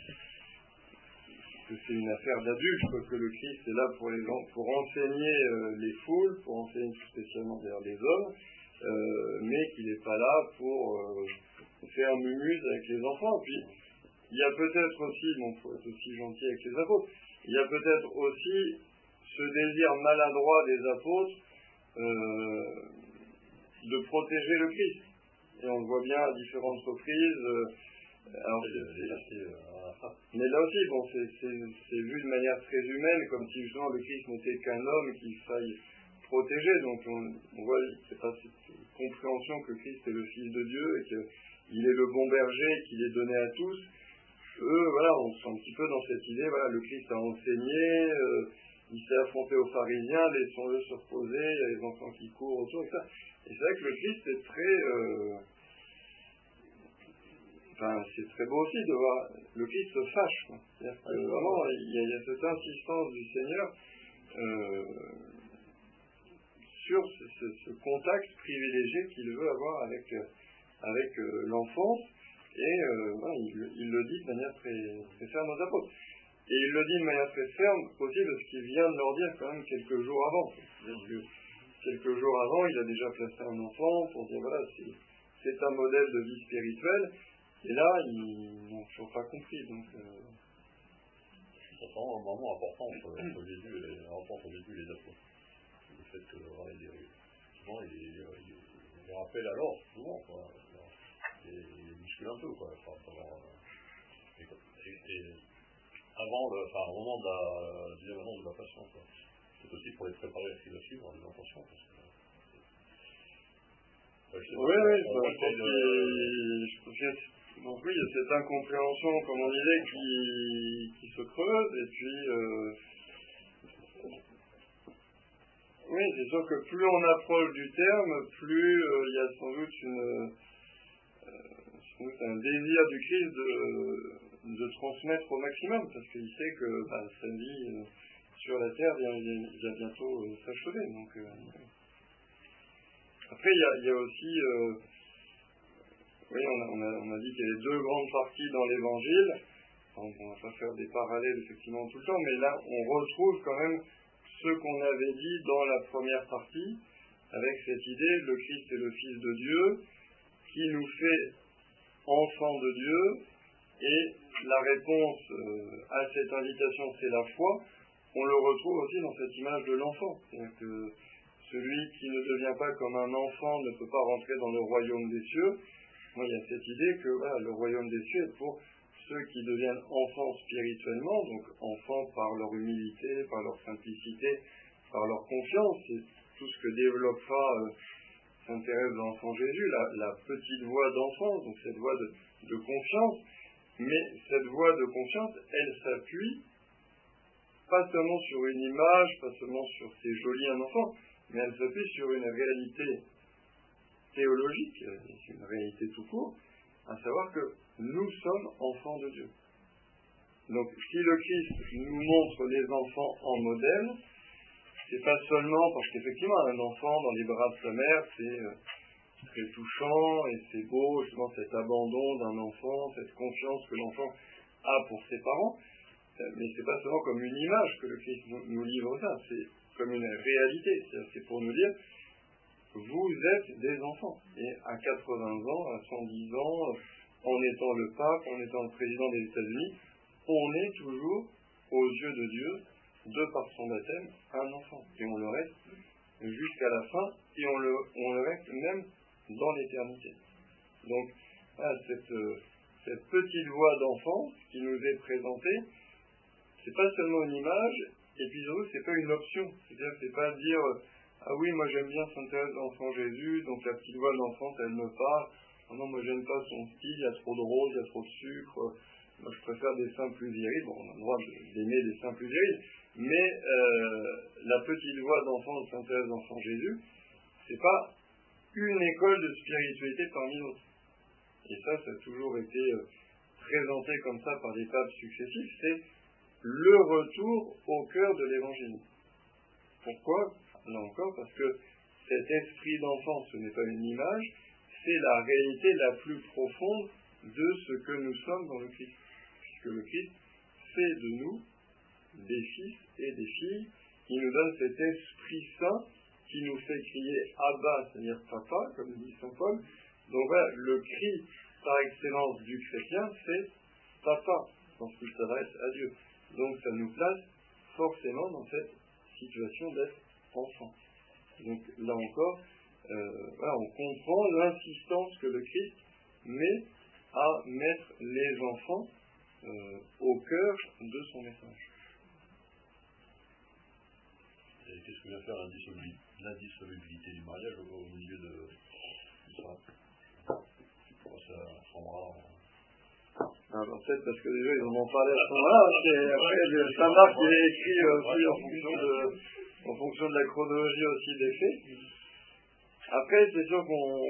c'est une affaire d'adultes, que le Christ est là pour enseigner les foules, pour enseigner spécialement d'ailleurs les hommes, mais qu'il n'est pas là pour faire mumuse avec les enfants. Et puis, il y a peut-être aussi, il faut être aussi gentil avec les apôtres, il y a peut-être aussi ce désir maladroit des apôtres de protéger le Christ. Et on le voit bien à différentes reprises. Mais là aussi, c'est vu de manière très humaine, comme si justement le Christ n'était qu'un homme qu'il faille protéger. Donc on voit, c'est pas cette compréhension que Christ est le Fils de Dieu et qu'il est le bon berger et qu'il est donné à tous. Eux, voilà, on se sent un petit peu dans cette idée, voilà, le Christ a enseigné, il s'est affronté aux pharisiens, laissons-le se reposer, il y a les enfants qui courent autour, etc. Et c'est vrai que le Christ est très... c'est très beau aussi de voir le Christ se fâche. C'est-à-dire que vraiment, il y a cette insistance du Seigneur sur ce contact privilégié qu'il veut avoir avec l'enfance. Et il le dit de manière très, très ferme aux apôtres. Et il le dit de manière très ferme aussi parce qu'il vient de leur dire quand même quelques jours avant. C'est-à-dire que quelques jours avant, il a déjà placé un enfant pour dire voilà, c'est un modèle de vie spirituelle. Et là, ils n'ont toujours pas compris. Donc, c'est vraiment un moment important entre Jésus et les apôtres. Le fait que voilà, souvent il rappelle à l'ordre, souvent, quoi. Il muscule un peu, quoi. Et avant au moment de la passion, quoi. C'est aussi pour les préparer à ce qui va suivre, en disant attention, parce que oui, donc oui, il y a cette incompréhension, comme on disait, qui se creuse, et puis oui, c'est sûr que plus on approche du terme, plus il y a sans doute un désir du Christ de transmettre au maximum, parce qu'il sait que sa vie sur la terre va bientôt s'achever. Donc, après, il y a aussi, oui, on a dit qu'il y avait deux grandes parties dans l'Évangile. On ne va pas faire des parallèles effectivement tout le temps, mais là, on retrouve quand même ce qu'on avait dit dans la première partie, avec cette idée, le Christ est le Fils de Dieu, qui nous fait enfants de Dieu, et la réponse à cette invitation, c'est la foi. On le retrouve aussi dans cette image de l'enfant. C'est-à-dire que celui qui ne devient pas comme un enfant ne peut pas rentrer dans le royaume des cieux. Moi, il y a cette idée que voilà, le royaume des cieux est pour ceux qui deviennent enfants spirituellement, donc enfants par leur humilité, par leur simplicité, par leur confiance. C'est tout ce que développera Sainte Thérèse de l'Enfant Jésus, la petite voix d'enfance, donc cette voix de confiance. Mais cette voix de confiance, elle s'appuie pas seulement sur une image, pas seulement sur c'est joli un enfant, mais elle s'appuie sur une réalité théologique, une réalité tout court, à savoir que nous sommes enfants de Dieu. Donc si le Christ nous montre les enfants en modèle, c'est pas seulement parce qu'effectivement un enfant dans les bras de sa mère, c'est très touchant et c'est beau, justement cet abandon d'un enfant, cette confiance que l'enfant a pour ses parents, mais c'est pas seulement comme une image que le Christ nous livre ça, c'est comme une réalité, c'est pour nous dire vous êtes des enfants, et à 80 ans, à 110 ans, en étant le pape, en étant le président des États-Unis, on est toujours aux yeux de Dieu, de par son baptême, un enfant, et on le reste jusqu'à la fin, et on le reste même dans l'éternité. Donc, cette petite voix d'enfant qui nous est présentée, c'est pas seulement une image, et puis surtout, c'est pas une option. C'est-à-dire, c'est pas dire, ah oui, moi j'aime bien Sainte Thérèse de l'Enfant Jésus, donc la petite voix d'enfant, elle me parle. Ah non, moi j'aime pas son style, il y a trop de rose, il y a trop de sucre. Moi je préfère des seins plus virils. Bon, on a le droit d'aimer des seins plus virils, mais la petite voix d'enfant de Sainte Thérèse de l'Enfant Jésus, c'est pas une école de spiritualité parmi d'autres. Et ça a toujours été présenté comme ça par des papes successifs, c'est le retour au cœur de l'Évangile. Pourquoi ? Là encore, parce que cet esprit d'enfant, ce n'est pas une image, c'est la réalité la plus profonde de ce que nous sommes dans le Christ. Puisque le Christ fait de nous des fils et des filles, qui nous donne cet esprit saint, qui nous fait crier Abba, c'est-à-dire Papa, comme dit saint Paul. Donc voilà, le cri par excellence du chrétien, c'est Papa, lorsqu'il s'adresse à Dieu. Donc ça nous place forcément dans cette situation d'être enfant. Donc là encore, voilà, on comprend l'insistance que le Christ met à mettre les enfants au cœur de son message. Et qu'est-ce que vient faire l'indissolubilité du mariage au milieu de ça? Ça ressemblera. Alors peut-être parce que déjà ils en ont parlé à ce moment-là, après Saint Marc il est écrit aussi en fonction de la chronologie aussi des faits. Après c'est sûr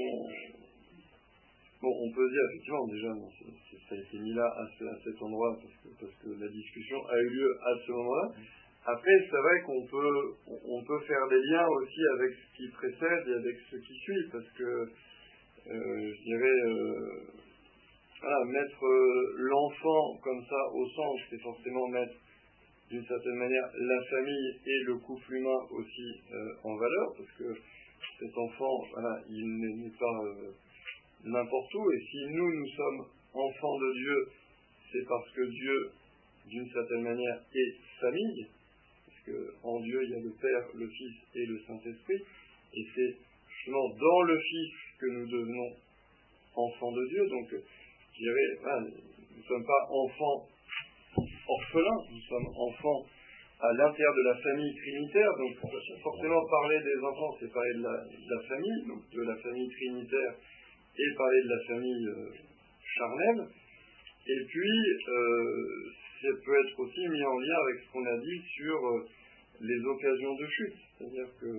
on peut dire effectivement déjà ça a été mis là à cet endroit parce que la discussion a eu lieu à ce moment-là. Après c'est vrai qu'on peut faire des liens aussi avec ce qui précède et avec ce qui suit, parce que je dirais voilà, mettre l'enfant comme ça au centre, c'est forcément mettre d'une certaine manière la famille et le couple humain aussi en valeur, parce que cet enfant, voilà, il n'est pas n'importe où, et si nous sommes enfants de Dieu, c'est parce que Dieu, d'une certaine manière, est famille, parce qu'en Dieu, il y a le Père, le Fils et le Saint-Esprit, et c'est justement dans le Fils que nous devenons enfants de Dieu. Donc, je dirais, nous ne sommes pas enfants orphelins, nous sommes enfants à l'intérieur de la famille trinitaire. Donc, forcément, parler des enfants, c'est parler de la famille, donc de la famille trinitaire, et parler de la famille charnelle. Et puis, ça peut être aussi mis en lien avec ce qu'on a dit sur les occasions de chute. C'est-à-dire que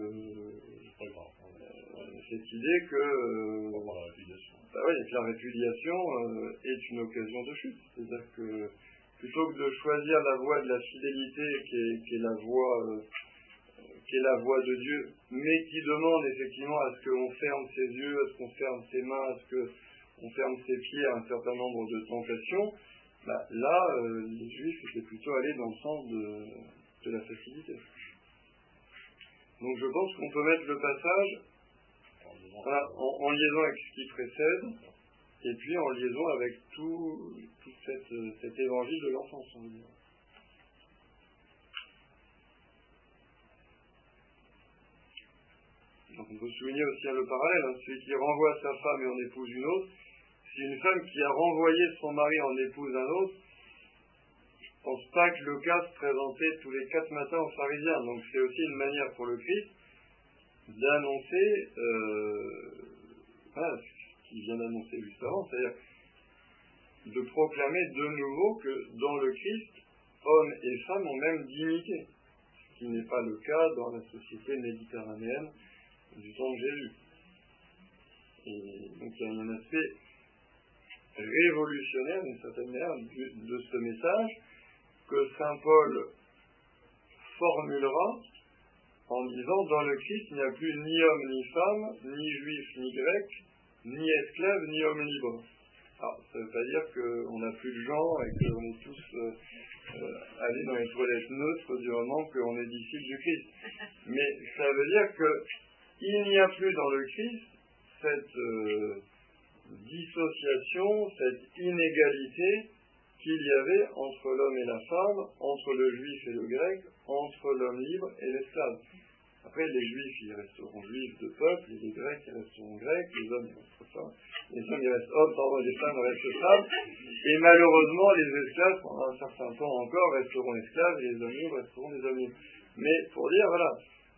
cette idée que la répudiation est une occasion de chute. C'est-à-dire que plutôt que de choisir la voie de la fidélité qui est la voie de Dieu, mais qui demande effectivement à ce qu'on ferme ses yeux, à ce qu'on ferme ses mains, à ce qu'on ferme ses pieds à un certain nombre de tentations, là, les Juifs étaient plutôt allés dans le sens de la facilité. Donc je pense qu'on peut mettre le passage en liaison avec ce qui précède, et puis en liaison avec tout cet évangile de l'enfance, on va dire. Donc on peut souligner aussi le parallèle, celui qui renvoie sa femme et en épouse une autre, c'est une femme qui a renvoyé son mari en épouse un autre. Je ne pense pas que le cas se présentait tous les 4 matins aux pharisiens, donc c'est aussi une manière pour le Christ d'annoncer ce qu'il vient d'annoncer juste avant, c'est-à-dire de proclamer de nouveau que dans le Christ, hommes et femmes ont même dignité, ce qui n'est pas le cas dans la société méditerranéenne du temps de Jésus. Et donc il y a un aspect révolutionnaire d'une certaine manière de ce message que saint Paul formulera en disant: dans le Christ il n'y a plus ni homme ni femme, ni juif ni grec, ni esclave ni homme libre. Alors, ça ne veut pas dire qu'on n'a plus de genre et qu'on est tous allés dans les toilettes neutres du moment qu'on est disciples du Christ. Mais ça veut dire qu'il n'y a plus dans le Christ cette dissociation, cette inégalité qu'il y avait entre l'homme et la femme, entre le juif et le grec, entre l'homme libre et l'esclave. Après, les juifs, ils resteront juifs de peuple, et les grecs, ils resteront grecs, les hommes, ils restent femmes, les hommes, ils restent hommes, pardon, les femmes restent femmes, et malheureusement, les esclaves, pendant un certain temps encore, resteront esclaves, et les hommes libres resteront des hommes libres. Mais pour dire, voilà,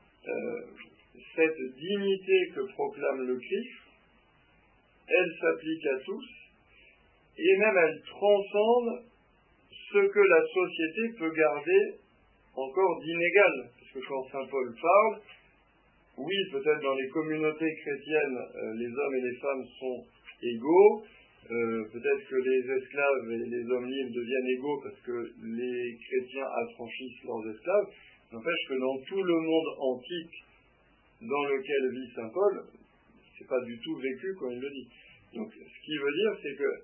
cette dignité que proclame le Christ, elle s'applique à tous, et même elle transcende ce que la société peut garder encore d'inégal. Parce que quand saint Paul parle, oui, peut-être dans les communautés chrétiennes, les hommes et les femmes sont égaux, peut-être que les esclaves et les hommes libres deviennent égaux parce que les chrétiens affranchissent leurs esclaves. N'empêche que dans tout le monde antique dans lequel vit saint Paul, c'est pas du tout vécu comme il le dit. Donc, ce qui veut dire, c'est que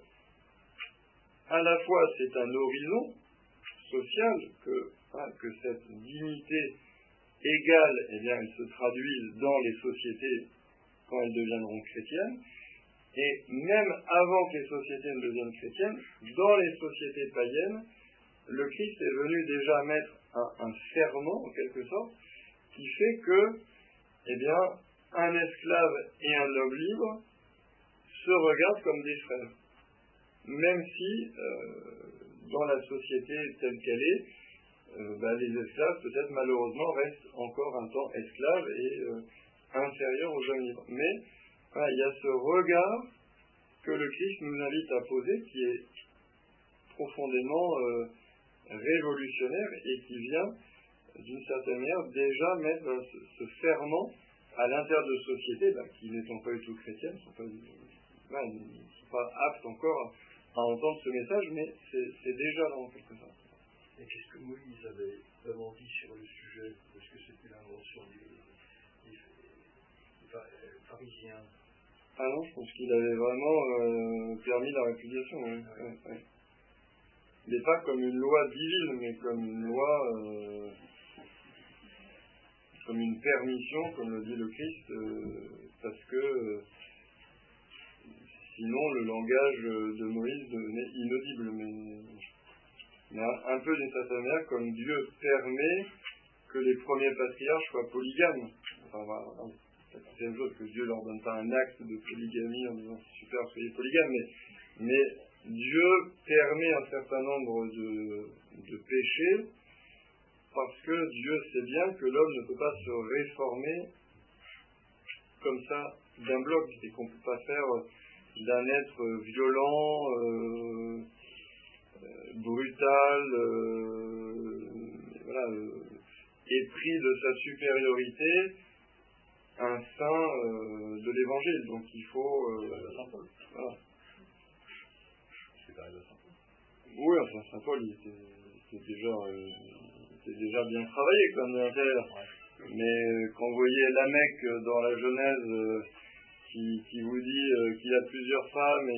à la fois c'est un horizon social que cette dignité égale, eh bien, elle se traduise dans les sociétés quand elles deviendront chrétiennes, et même avant que les sociétés ne deviennent chrétiennes, dans les sociétés païennes, le Christ est venu déjà mettre un serment, en quelque sorte, qui fait que, eh bien, un esclave et un homme libre se regardent comme des frères. Même si, dans la société telle qu'elle est, les esclaves, peut-être malheureusement, restent encore un temps esclaves et inférieurs aux hommes libres. Mais il y a ce regard que le Christ nous invite à poser qui est profondément révolutionnaire et qui vient, d'une certaine manière, déjà mettre ce ferment à l'intérieur de sociétés qui, n'étant pas du tout chrétiennes, ne sont pas aptes encore à entendre ce message, mais c'est déjà là en quelque sorte. Et qu'est-ce que Moïse avait vraiment dit sur le sujet? Est-ce que c'était l'invention des pharisiens? Ah non, je pense qu'il avait vraiment permis la répudiation. Ouais. mais pas comme une loi divine, mais comme une loi, comme une permission, comme le dit le Christ, parce que sinon le langage de Moïse devenait inaudible. Mais un peu d'une certaine manière, comme Dieu permet que les premiers patriarches soient polygames. Enfin, voilà, c'est une chose que Dieu leur donne pas un acte de polygamie en disant super, soyez polygames, mais Dieu permet un certain nombre de péchés parce que Dieu sait bien que l'homme ne peut pas se réformer comme ça d'un bloc et qu'on ne peut pas faire d'un être violent, brutal, épris de sa supériorité, un saint de l'évangile. Donc il faut... voilà. Oui, enfin, Saint Paul, il était déjà bien travaillé comme de l'intérieur. Mais quand vous voyez Lamech dans la Genèse qui vous dit qu'il a plusieurs femmes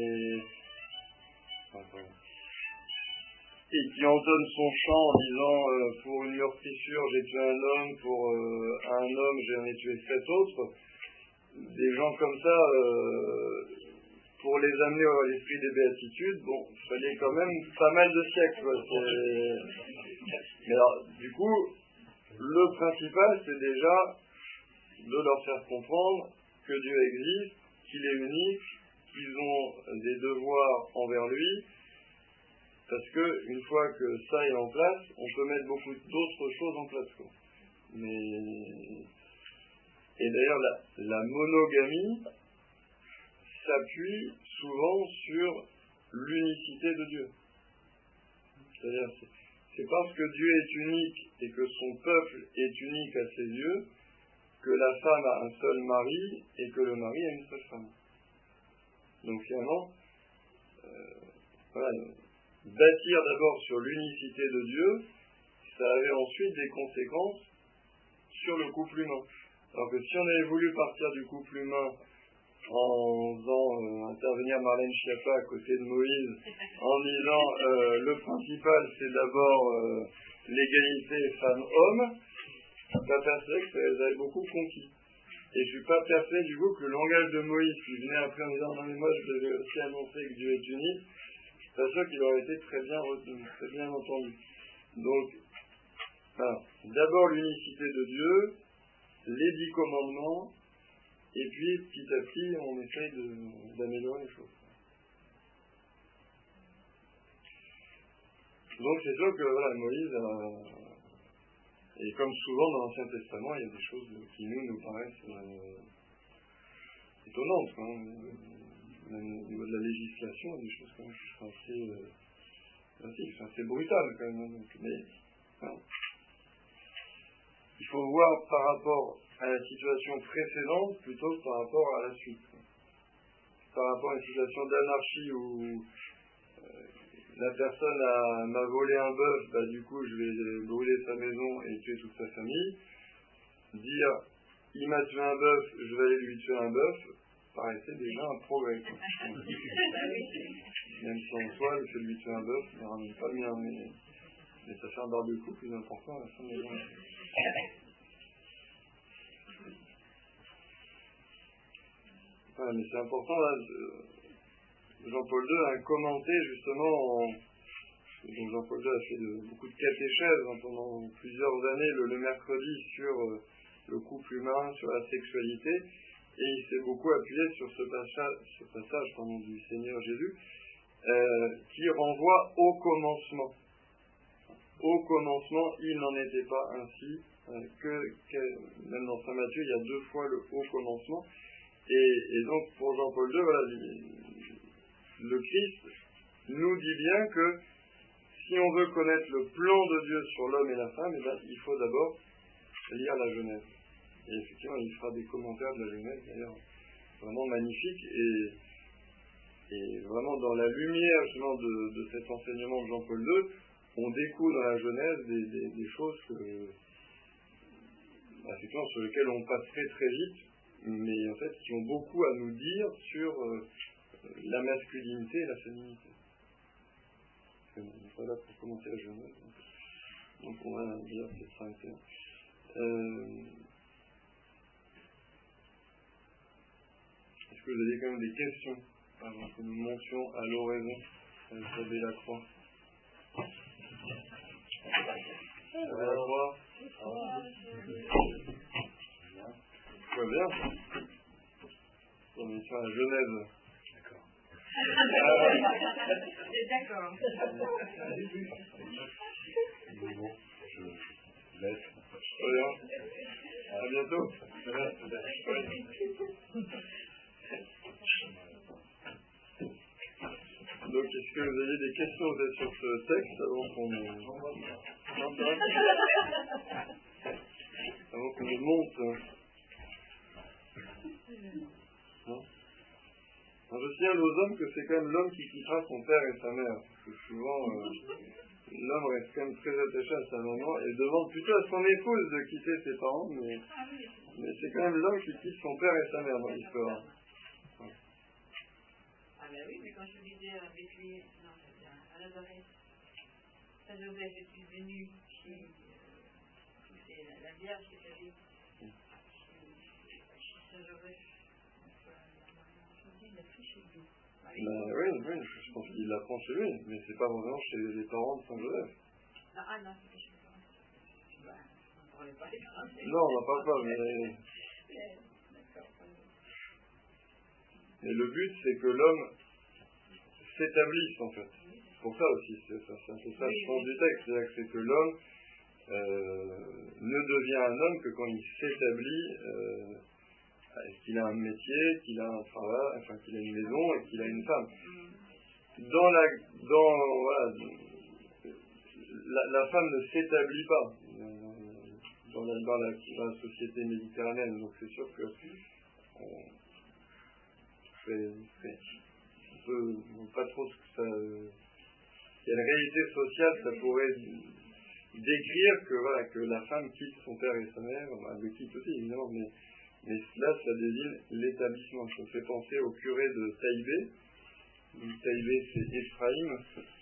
et qui entonne son chant en disant pour une meurtrissure j'ai tué un homme, pour un homme j'en ai tué 7 autres, des gens comme ça, pour les amener à l'esprit des béatitudes, bon, il fallait quand même pas mal de siècles. Mais alors, du coup, le principal, c'est déjà de leur faire comprendre que Dieu existe, qu'il est unique, qu'ils ont des devoirs envers lui, parce que une fois que ça est en place, on peut mettre beaucoup d'autres choses en place, quoi. Et d'ailleurs, la monogamie s'appuie souvent sur l'unicité de Dieu. C'est-à-dire, c'est parce que Dieu est unique et que son peuple est unique à ses yeux que la femme a un seul mari et que le mari a une seule femme. Donc finalement, bâtir d'abord sur l'unicité de Dieu, ça avait ensuite des conséquences sur le couple humain. Alors que si on avait voulu partir du couple humain en faisant intervenir Marlène Schiappa à côté de Moïse, en disant le principal c'est d'abord l'égalité femme-homme, je ne suis pas persuadé que ça les avait beaucoup conquis. Et je ne suis pas persuadé du coup que le langage de Moïse qui venait après en disant non mais moi je devais aussi annoncer que Dieu est unique, je suis pas sûr qu'il aurait été très bien retenu, très bien entendu. Donc, d'abord l'unicité de Dieu, les 10 commandements, et puis petit à petit on essaye d'améliorer les choses. Donc c'est sûr que Moïse et comme souvent dans l'Ancien Testament, il y a des choses qui nous paraissent étonnantes, hein. Même au niveau de la législation, il y a des choses quand même qui sont assez brutales quand même. Mais il faut voir par rapport à la situation précédente plutôt que par rapport à la suite. Par rapport à une situation d'anarchie où la personne m'a volé un bœuf, du coup je vais brûler sa maison et tuer toute sa famille. Dire il m'a tué un bœuf, je vais aller lui tuer un bœuf, paraissait déjà un progrès. Même si en soi, le fait de lui tuer un bœuf ne ramène pas bien, mais ça fait un barbecue plus important à la fin de la journée. Mais c'est important là. Jean-Paul II a commenté justement, donc Jean-Paul II a fait beaucoup de catéchèses pendant plusieurs années le mercredi sur le couple humain, sur la sexualité, et il s'est beaucoup appuyé sur ce passage du Seigneur Jésus qui renvoie au commencement. Au commencement, il n'en était pas ainsi, même dans Saint Matthieu, il y a 2 fois le au commencement, et donc pour Jean-Paul II, le Christ nous dit bien que si on veut connaître le plan de Dieu sur l'homme et la femme, il faut d'abord lire la Genèse. Et effectivement, il fera des commentaires de la Genèse, d'ailleurs, vraiment magnifiques, et vraiment dans la lumière justement de cet enseignement de Jean-Paul II, on découvre dans la Genèse des choses effectivement, sur lesquelles on passerait très vite, mais en fait qui ont beaucoup à nous dire sur la masculinité et la féminité. n'est pas là pour commenter la Genèse. Donc on va dire peut-être s'arrêter. Est-ce que vous avez quand même des questions avant que nous montions à l'oraison avec Abbé Lacroix? Abbé Lacroix, tout va bien. On est sur la Genèse. D'accord. D'accord. Bon, je laisse. Très bien. À bientôt. Donc, est-ce que vous avez des questions peut-être sur ce texte avant qu'on le monte? Non. Alors, je signale aux hommes que c'est quand même l'homme qui quittera son père et sa mère. Parce que souvent, l'homme reste quand même très attaché à sa maman et demande plutôt à son épouse de quitter ses parents, mais c'est quand même l'homme qui quitte son père et sa mère dans l'histoire. Ah ben oui, mais quand je disais avec lui, non, à Nazareth, Saint Joseph est-il venu chez la Vierge qui était chez Saint Joseph. Il l'a pris chez lui. Oui, je pense qu'il l'apprend chez lui, mais c'est pas vraiment chez les parents de Saint Joseph. Ah non, c'est chez lui. On n'en parlait pas. Non, on n'en parle pas, mais le but, c'est que l'homme s'établisse, en fait. Pour ça aussi, c'est un peu ça le sens du texte, c'est que l'homme ne devient un homme que quand il s'établit, qu'il a un métier, qu'il a un travail, enfin qu'il a une maison et qu'il a une femme. La femme ne s'établit pas dans la société méditerranéenne, donc c'est sûr que on peut pas trop ce que ça, quelle réalité sociale ça pourrait décrire que la femme quitte son père et sa mère, elle le quitte aussi évidemment, mais là ça désigne l'établissement. Ça me fait penser au curé de Taïbé. Taïbé c'est Ephraïm,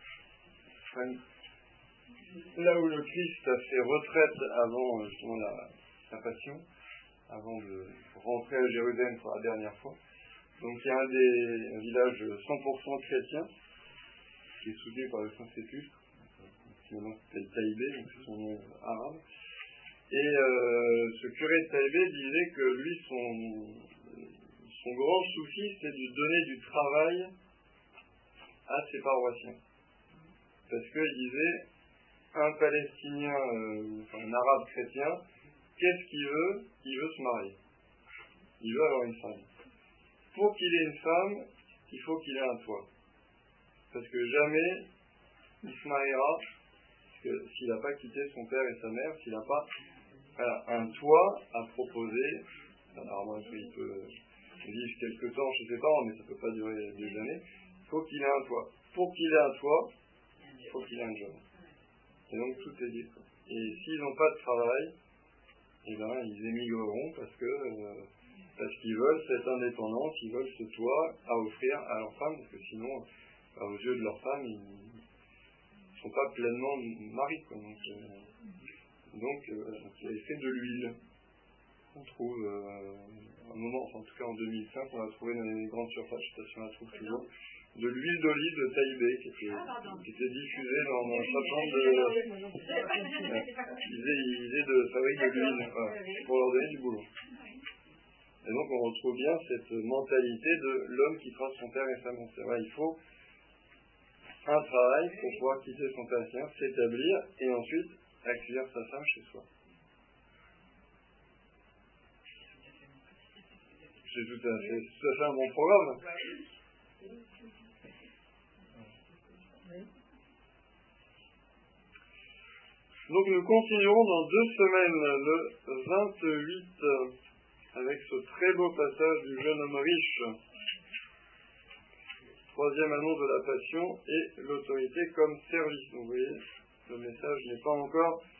là où le Christ a fait retraite avant justement la passion, avant de rentrer à Jérusalem pour la dernière fois. Donc il y a un village 100% chrétien qui est soutenu par le Saint-Sépulcre, qui maintenant s'appelle Taïbé, donc c'est son nom arabe. Et ce curé de Taïbé disait que lui, son grand souci, c'est de donner du travail à ses paroissiens. Parce qu'il disait, un Palestinien, un arabe chrétien, qu'est-ce qu'il veut? Il veut se marier. Il veut avoir une femme. Pour qu'il ait une femme, il faut qu'il ait un toit. Parce que jamais il se mariera s'il n'a pas quitté son père et sa mère, s'il n'a pas un toit à proposer. Alors moi, il peut vivre quelques temps chez ses parents, mais ça ne peut pas durer des années. Il faut qu'il ait un toit. Pour qu'il ait un toit, il faut qu'il ait un job. Et donc tout est dit. Et s'ils n'ont pas de travail, eh ben, ils émigreront parce qu'ils veulent cette indépendance, ils veulent ce toit à offrir à leur femme, parce que sinon, aux yeux de leur femme, ils ne sont pas pleinement maris. Donc, il avait fait de l'huile. On trouve, un moment, en tout cas en 2005, on l'a trouvé dans les grandes surfaces, je ne sais pas si on la trouve toujours, de l'huile d'olive de Taïbé qui était diffusée dans un certain nombre de... Ils faisaient de fabrique de l'huile pour leur donner du boulot. Et donc on retrouve bien cette mentalité de l'homme qui quittera son père et sa mère. C'est vrai, il faut un travail pour pouvoir quitter son père et sa mère, s'établir et ensuite accueillir sa femme chez soi. C'est tout à fait un bon programme. Donc nous continuerons dans 2 semaines, le 28, avec ce très beau passage du jeune homme riche. 3e annonce de la passion et l'autorité comme service. Donc vous voyez, le message n'est pas encore